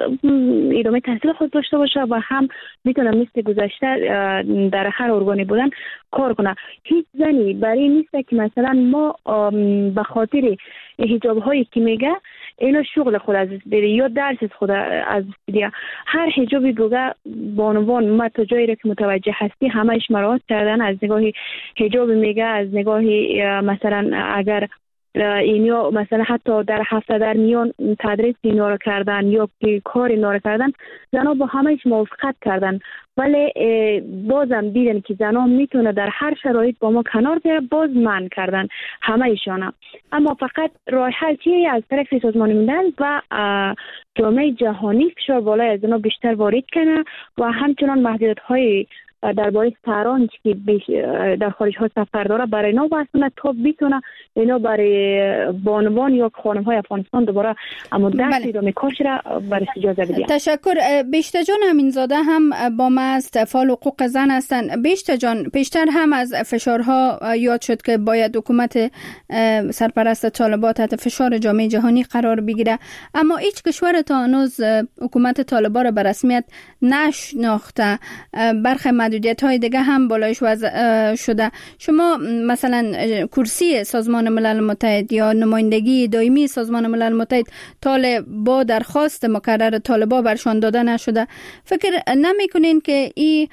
خود داشته باشه و هم بتونه مثل گذشته در هر ارگانی بودن کار کنه. هیچ زنی برای نیست که مثلا ما به خاطر حجاب هایی که میگه اینا شغل خود از بده یا درس خود از بده. هر حجابی بگه بانوان ما تا جایی را که متوجه هستی همهش مراعات کردن. از نگاه حجاب میگه، از نگاه مثلا اگر اینا مثلا حتی در هفته در میان تدریس اینا رو کردن یا کار اینا رو کردن، زنها با همهش موافقت کردن. ولی بازم دیدن که زنها میتونه در هر شرایط با ما کنار بیاره، باز منع کردن همه ایشانا. اما فقط راه حل چیه؟ از طرف سازمان ملل و جامعه جهانی فشار بالای از اینا بیشتر وارد کنه و همچنان محدودیت‌های درباره سران که در خارج ها سفر داره برای اینا واسه تا بتونه اینا برای بانوان یا خانم های افغانستان دوباره اما درس ادامه کارش را برای اجازه بده. تشکر. بیشتر جان امینزاده هم با ما است، فعال حقوق زن هستند. بیشتر جان، بیشتر هم از فشارها یاد شد که باید حکومت سرپرست طالبان تحت فشار جامعه جهانی قرار بگیره، اما هیچ کشور تا هنوز حکومت طالبان را به رسمیت نشناخته. برخی محدودیت‌های دیگه هم بالایش وضع شده. شما مثلا کرسی سازمان ملل متحد یا نمایندگی دائمی سازمان ملل متحد با درخواست مکرر طالبان برشان داده نشده. فکر نمی‌کنین که این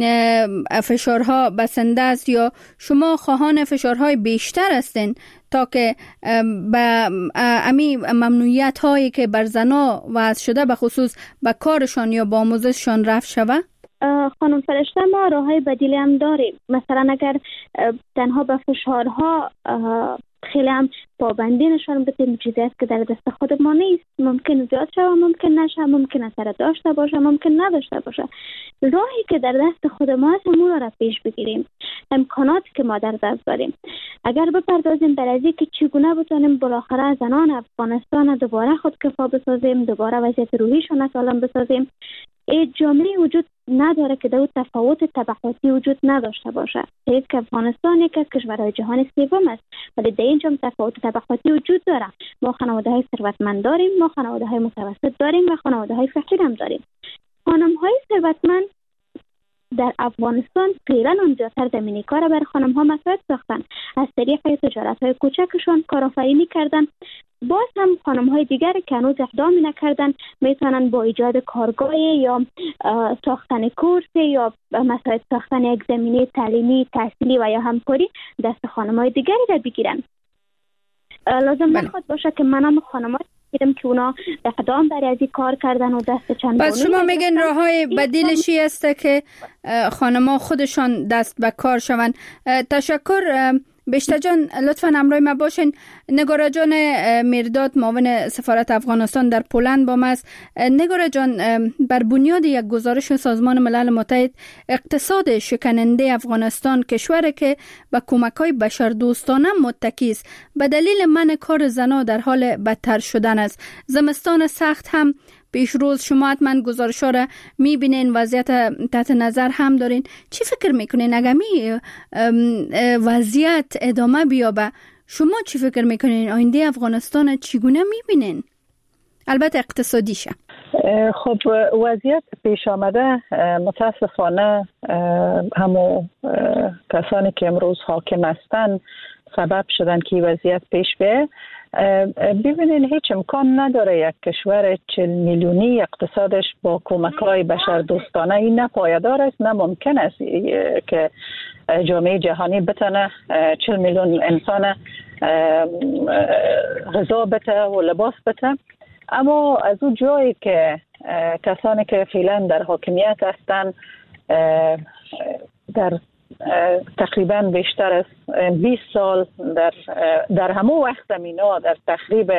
فشارها بسنده است یا شما خواهان فشارهای بیشتر هستین تا که به امی ممنوعیت هایی که بر زنا وضع شده به خصوص به کارشان یا با آموزششان رفع شود؟ خانم فرشته، ما راههای بدیلی هم داریم. مثلا اگر تنها به فشارها خیلی هم پابندی نشان بدیم، چیزی است که در دست خود ما نیست. ممکن زیاد شود، ممکن نشه، ممکن اثر داشته باشه، ممکن نداشته باشه. راهی که در دست خود ما است همون را پیش بگیریم. امکاناتی که ما در دست داریم اگر بپردازیم بر از اینکه چگونه بتونیم بالاخره زنان افغانستان دوباره خودکفا بسازیم، دوباره وضعیت روحیشان سالم بسازیم. جامعه وجود نداره که در تفاوت طبقاتی وجود نداشته باشه. حیف که افغانستان یک از کشورهای جهان سوم است، ولی در اینجا تفاوت طبقاتی وجود داره. ما خانواده‌های ثروتمند داریم، ما خانواده‌های متوسط داریم و خانواده‌های فقیر هم داریم. خانم‌های ثروتمند در افغانستان فعلا اون زیادتر زمینی کار برای خانم‌ها مساعد ساختن، از طریق تجارت‌های کوچکشون کارآفرینی کردن. باز هم خانم‌های دیگر که هنوز اقدامی نکردن میتونن با ایجاد کارگاه یا ساختن کورس یا مساعد ساختن یک زمینه تعلیمی، تحصیلی و یا همکاری دست خانم‌های دیگری را بگیرن. لازم نخواد باشه که منم خانم‌ها دیدم که اونا اقدام برای از این کار کردن و دست چند بانوی. پس شما میگن راههای بدیلشی است که خانم‌ها خودشان دست به کار شوند. تشکر. بیشتر جان، لطفاً همراه ما باشین. نگارا جان میرداد، معاون سفارت افغانستان در پولند با ما است. نگارا جان، بر بنیاد یک گزارش سازمان ملل متحد، اقتصاد شکننده افغانستان کشوری که به کمک‌های بشردوستانه متکی است، به دلیل منع کار زنان در حال بدتر شدن است. زمستان سخت هم پیش روز. شما حتما گزارش‌ها را می‌بینین، وضعیت تحت نظر هم دارین. چی فکر می‌کنین اگر وضعیت ادامه بیابه؟ شما چی فکر می‌کنین آینده افغانستان چگونه می‌بینین؟ البته اقتصادیشه. خب وضعیت پیش آمده متاسفانه همو کسانی که امروز حاکم هستند سبب شدن که وضعیت پیش بیاد. ببینین هیچ امکان نداره یک کشور 40 میلیونی اقتصادش با کمک‌های بشردوستانه این نه پایدار است نه ممکن است که جامعه جهانی بتونه 40 میلیون انسان غذا بده و لباس بده. اما از اون جایی که کسانی که فعلا در حاکمیت هستند در تقریبا بیشتر از 20 سال در همه وقت زمینا در تخریب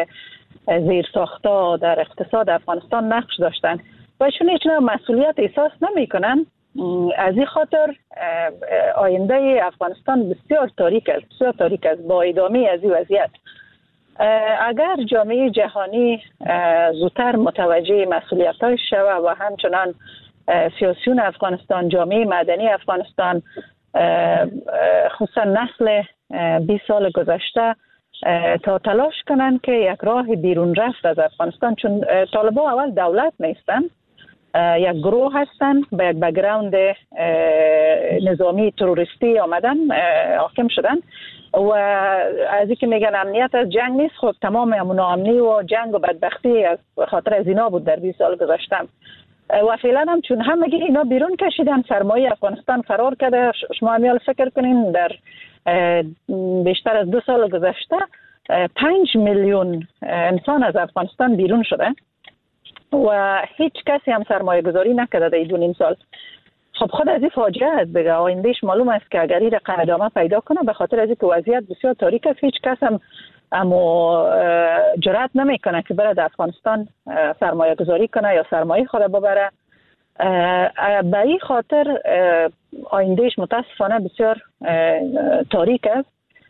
زیرساخت‌ها در اقتصاد افغانستان نقش داشتن و ایشون هیچ مسئولیت احساس نمی‌کنن از این خاطر آینده افغانستان بسیار تاریک است با ادامه از این وضعیت. اگر جامعه جهانی زودتر متوجه مسئولیت‌هاش شود و همچنان سیاسیون افغانستان، جامعه مدنی افغانستان، خصوصا نسل 20 سال گذشته تا تلاش کنن که یک راه بیرون رفت از افغانستان، چون طالبان اول دولت نیستن، یک گروه هستن با یک بک‌گراند نظامی تروریستی آمدن حاکم شدن و از اینکه میگن امنیت از جنگ نیست، خب تمام ناامنی و جنگ و بدبختی از خاطر از اینا بود در 20 سال گذشته. و فعلا هم چون همگی اینا بیرون کشیدن، سرمایه افغانستان فرار کرده. شما همیال فکر کنین در بیشتر از 2 سال گذشته 5 میلیون انسان از افغانستان بیرون شده و هیچ کسی هم سرمایه گذاری نکرده در 2.5 سال. خب خود از این فاجعه است دیگه. آیندهش معلوم است که اگر این رقم ادامه پیدا کنه، به خاطر از اینکه وضعیت بسیار تاریک است، هیچ کس هم جرأت نمیکنه که بره در افغانستان سرمایه گذاری کنه یا سرمایه خود ببره. به این خاطر آیندهش متاسفانه بسیار تاریک است،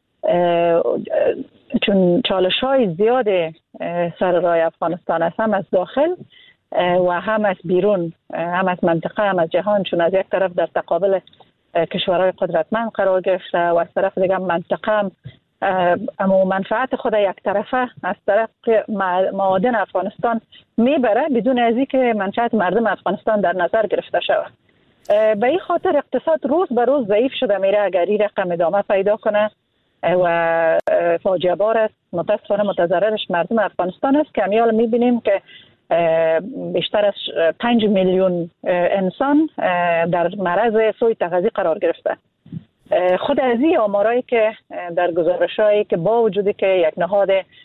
چون چالش‌های زیاد سر راه افغانستان است، هم از داخل و هم از بیرون، هم از منطقه، هم از جهان، چون از یک طرف در تقابل کشورهای قدرتمند قرار گرفته و از طرف دیگه منطقه اما منفعت خود یک طرفه از طرف معادن افغانستان میبره بدون از اینکه منفعت مردم افغانستان در نظر گرفته شود. به این خاطر اقتصاد روز به روز ضعیف شده میره اگر این رقم ادامه پیدا کنه و فاجعه بار است. متاسفانه متضررش مردم افغانستان است که همیال میبینیم که بیشتر از 5 میلیون انسان در معرض سوء تغذیه قرار گرفته. خود از این آمارایی که در گزارش‌هایی که با وجودی که یک نهاد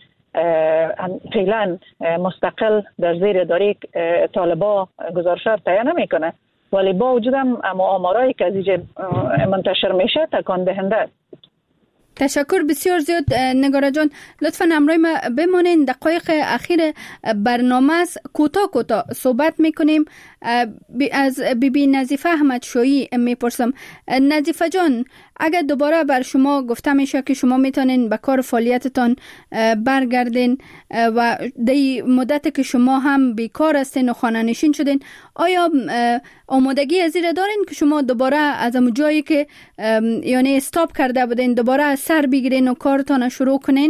فعلا مستقل در زیر اداره طالبان گزارش‌ها تهیه نمی‌کنه، ولی با وجود هم آمارایی که از اینجا منتشر میشه تکان دهنده است. تشکر بسیار زیاد نگارا جان. لطفاً همراه ما بمانین. دقایق اخیر برنامه است، کوتاه صحبت میکنیم. از بیبی نظیفه احمد شایی میپرسم. نظیفه جان، اگر دوباره بر شما گفته میشه که شما میتونین به کار فعالیتتان برگردین و دی مدت که شما هم بیکار هستین و خانه نشین شدین، آیا آمادگی از این دارین که شما دوباره از اون جایی که یعنی استاپ کرده بودین دوباره از سر بگیرین و کارتان شروع کنین؟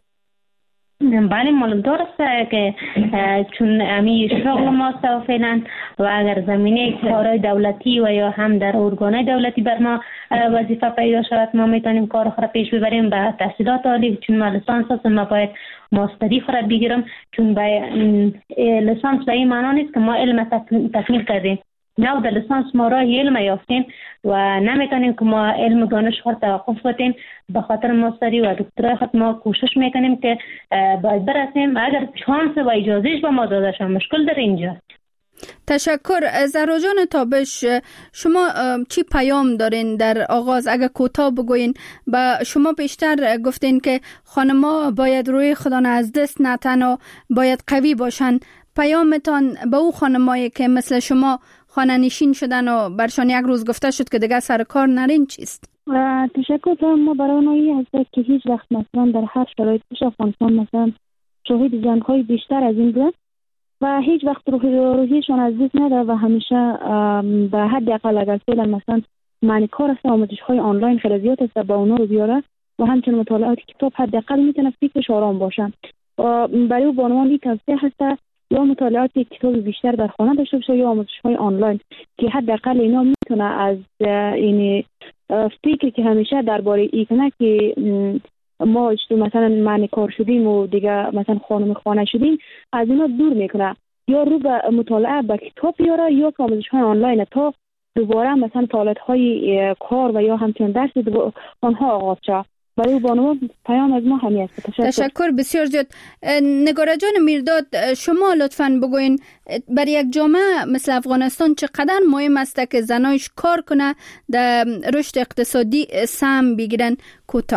بله معلوم درسته که چون امی شغل ماست و فعلا و اگر زمینه کارهای دولتی و یا هم در ارگانهای دولتی بر ما وظیفه پیدا شود، ما میتونیم کار خود پیش ببریم. به تحصیلات عالی چون ما لیسانس هستم، ما باید ماستری خود بگیرم، چون به لیسانس به این معنا نیست که ما علم تکمیل کردیم. نه، در لیسانس ما راه علم یافتیم و نمیتونیم که ما علم دانش خود توقف کنیم. به خاطر ماستری و دکترای خود ما کوشش میکنیم که باید برسیم. اگر چانس و اجازهش به ما داده شد، مشکل در اینجا. تشکر. زهرا جان تابش، شما چی پیام دارین در آغاز؟ اگر کوتاه بگوین. با شما بیشتر گفتین که خانما باید روی خودان از دست نتن و باید قوی باشن. پیامتان به او خانمایی که مثل شما خانه نشین شدن و برشان یک روز گفته شد که دیگه سر کار نرین چیست؟ تشکر. ما برای اونایی هست که هیچ وقت مثلا در هر شرایطش افغانستان مثلا شاهد جنگ‌های بیشتر از این بوده و هیچ وقت روحیشان از دست نده و همیشه به حد اقل اگر فعلا مثلا معنی کار است، آموزش‌های آنلاین خیلی زیاد است با اونا رو بیاره و همچنین مطالعات کتاب حد اقل میتونه فکرش آرام باشه. برای او بانوان این توصیه هست یا مطالعات کتاب بیشتر در خانه داشته باشه یا آموزش‌های آنلاین که حداقل اینا میتونه از این فکری که همیشه درباره اینه که ما مثلا معنی کار شدیم و دیگه مثلا خانم خانه شدیم از اینا دور میکنه، یا رو به مطالعه به کتاب بیاره یا آموزش‌های آنلاین تا دوباره مثلا فعالیت‌های کار و یا همچنین درس آنها آغاز شد. برای بانوان پیام از ما همین است. تشکر بسیار زیاد. نگارا جان میرداد، شما لطفاً بگوین برای یک جامعه مثل افغانستان چقدر مهم است که زنایش کار کنه در رشد اقتصادی سهم بگیرن؟ کوتاه.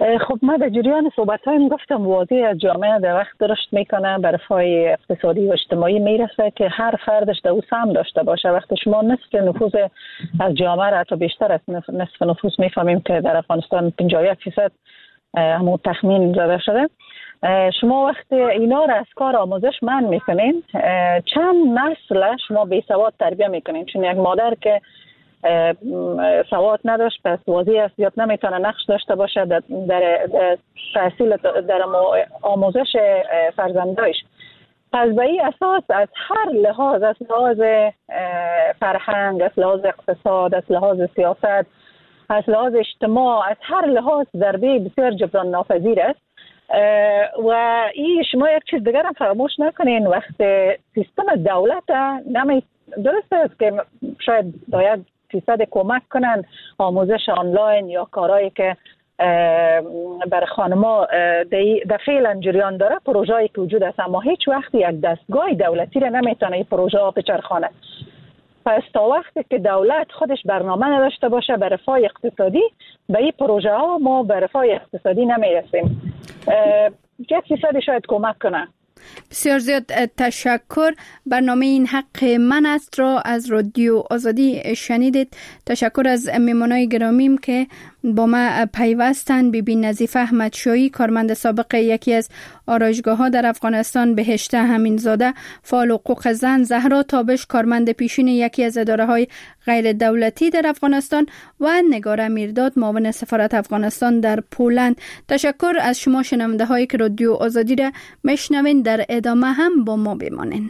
خب من در جریان صحبت‌هایم گفتم واضح از جامعه در وقت رشد میکنه به رفاه اقتصادی و اجتماعی میرسه که هر فردش در او سهم داشته باشه. وقتی شما نصف نفوذ از جامعه را تا بیشتر از نصف نفوذ میفهمیم که در افغانستان 51% همون تخمین زده شده، شما وقتی اینا را از کار آموزش منع میکنین، چند نسل شما بی سواد تربیه میکنین. چون یک مادر که سواد نداشت پس واضح است زیاد نمیتونه نقش داشته باشه در تحصیل در آموزش فرزندایش. پس به این اساس از هر لحاظ، از لحاظ فرهنگ، از لحاظ اقتصاد، از لحاظ سیاست، از لحاظ اجتماع، از هر لحاظ ضربه بسیار جبران ناپذیر است. و این شما یک چیز دیگر هم فراموش نکنین، وقت سیستم دولت درست است که شاید باید فیصد کمک کنن آموزش آنلاین یا کارهایی که برای خانما در فعلا جریان داره، پروژه‌ای که وجود است، اما هیچ وقت یک دستگاه دولتی را نمیتونه این پروژه ها بچرخانه. پس تا وقتی که دولت خودش برنامه نداشته باشه برای رفاه اقتصادی، به این پروژه ها ما برای رفاه اقتصادی نمیرسیم. یک فیصد شاید کمک کنه. بسیار زیاد تشکر. برنامه این حق من است را از رادیو آزادی شنیدید. تشکر از میمانای گرامیم که با ما پیوستند. بیبی نظیفه احمدشاهی، کارمند سابق یکی از آرایشگاه ها در افغانستان، بهشته همینزاده، فعال حقوق زن، زهرا تابش، کارمند پیشین یکی از اداره های غیر دولتی در افغانستان و نگار میرداد، معاون سفارت افغانستان در پولند. تشکر از شما شنونده هایی که رادیو آزادی را میشنوین. در ادامه هم با ما بمانین.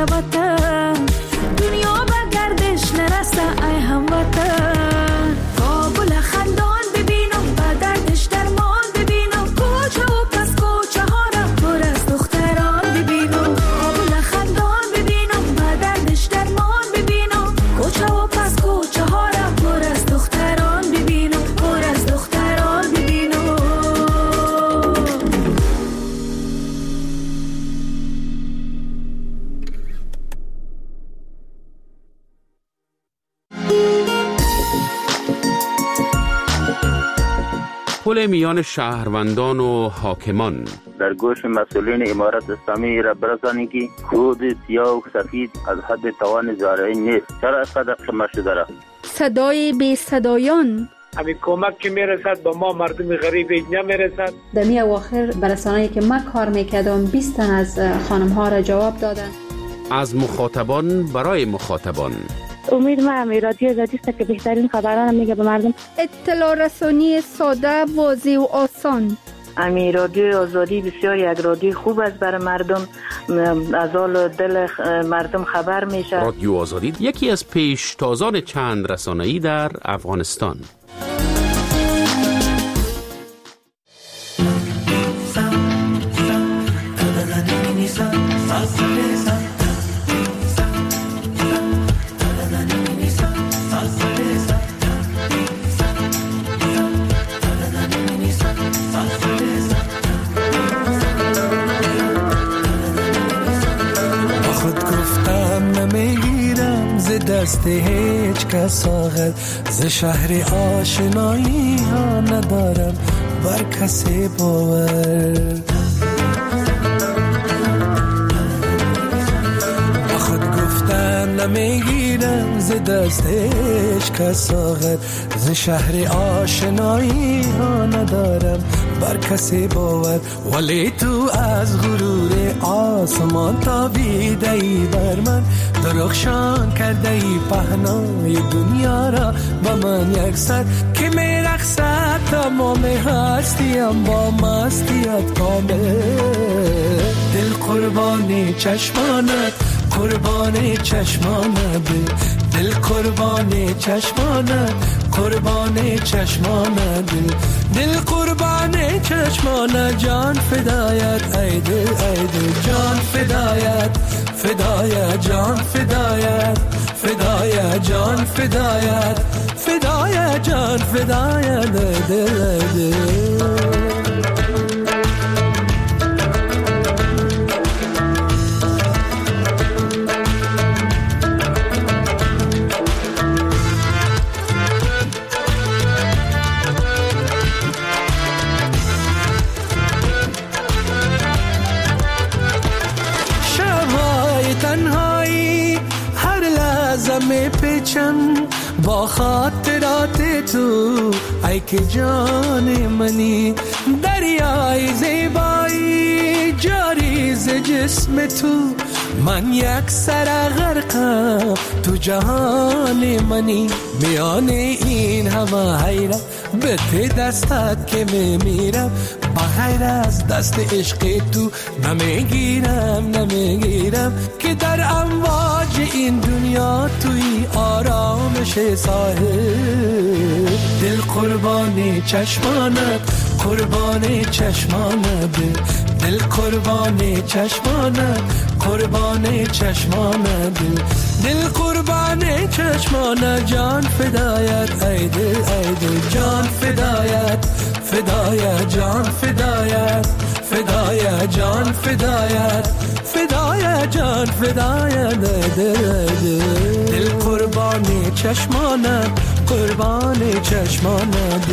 وطن دنیا به گردش نرسه ای هموطن کابل خندان ببینم به دردش درمان ببینم کوچه و پس کوچه ها را پر از دختران ببینم کابل خندان ببینم به دردش درمان ببینم کوچه و پس کوچه ها را پر از دختران ببینم پر از دختران ببینم. پل میان شهروندان و حاکمان در گوش مسئولین امارت اسلامی را برسانید که خود سیاه و سفید از حد توان زارعی نیست. چرا اینقدر خمه شده را؟ صدای بی صدایان همین کمک که میرسد با ما مردم غریب نمیرسد. در می اواخر برسانه‌ای که من کار میکردم 20 تن از خانم ها را جواب دادن. از مخاطبان برای مخاطبان. امید ما رادیو آزادی است که بهترین خبران میگه به مردم. اطلاع رسانی ساده، واضح و آسان. رادیو آزادی بسیار یک رادیو خوب است برای مردم، از حال دل مردم خبر میشه. رادیو آزادی یکی از پیشتازان چند رسانه‌ای در افغانستان. دست هیچ کس آغل ز شهر آشنایی ها ندارم بر کسی باور. با خود گفتن نمیگیرم ز دست هیچ کس آغل ز شهر آشنایی ها ندارم بر کسی باور. ولی تو از غرور آسمان تابیده ای بر من، درخشان کرده ای پهنای دنیا را با من یک سر که میرقصد تمام هستیم با مستیت کامل. دل قربان چشمانت، قربان چشمانت، دل قربان چشمانت، قربان چشمانت، دل قربان چشمانت، جان فدایت ای دل ای دل، جان فدایت فدایت، جان فدایت فدایت، جان فدایت فدایت، جان فدایت دل دل. با خاطرات تو ای که جان منی، دریای زیبایی جاری ز جسم تو، من یک سر غرقم تو جهان منی. میان این همه حیرت به ته دستت که میمیرم، بغیر از دست عشق تو نمیگیرم که در امواج این دنیا توی آرامش ساحل. دل قربان چشمانت، قربان چشمانت، دل قربان چشمانت، قربان چشمانت، دل قربان چشمانت، جان فدایت ای دل ای دل، جان فدایت فدایت، جان فدایت فدایت، جان فدایت فدایت، جان فدایت دل دل قربان چشمانت، قربان چشمانت.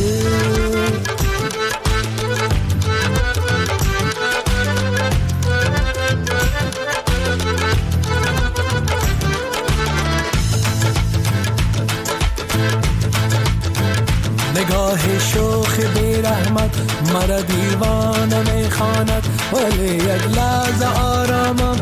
نگاه شوخ بی رحمت مرا دیوانه میخواند، ولی یک لحظه آرامم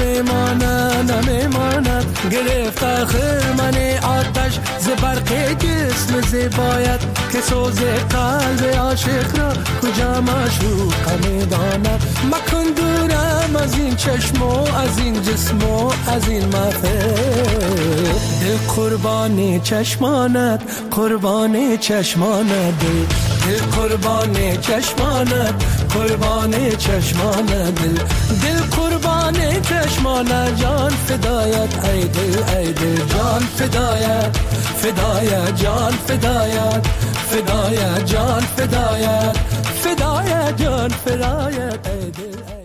نمیماند. گرفت آخر من آتش ز برق جسم زیبایت، که سوز قلب عاشق را کجا معشوق میداند. مکن دورم از این این چشم و از این جسم و از این محفل. دل قربان چشمانت، قربان چشمانت، دل قربان چشمانت، قربان چشمانت، دل قربان چشمانت، جان فدایت ای دل، ای دل جان فدایت، فدایت جان فدایت، فدایت جان فدایت، فدایت جان فدایت ای دل.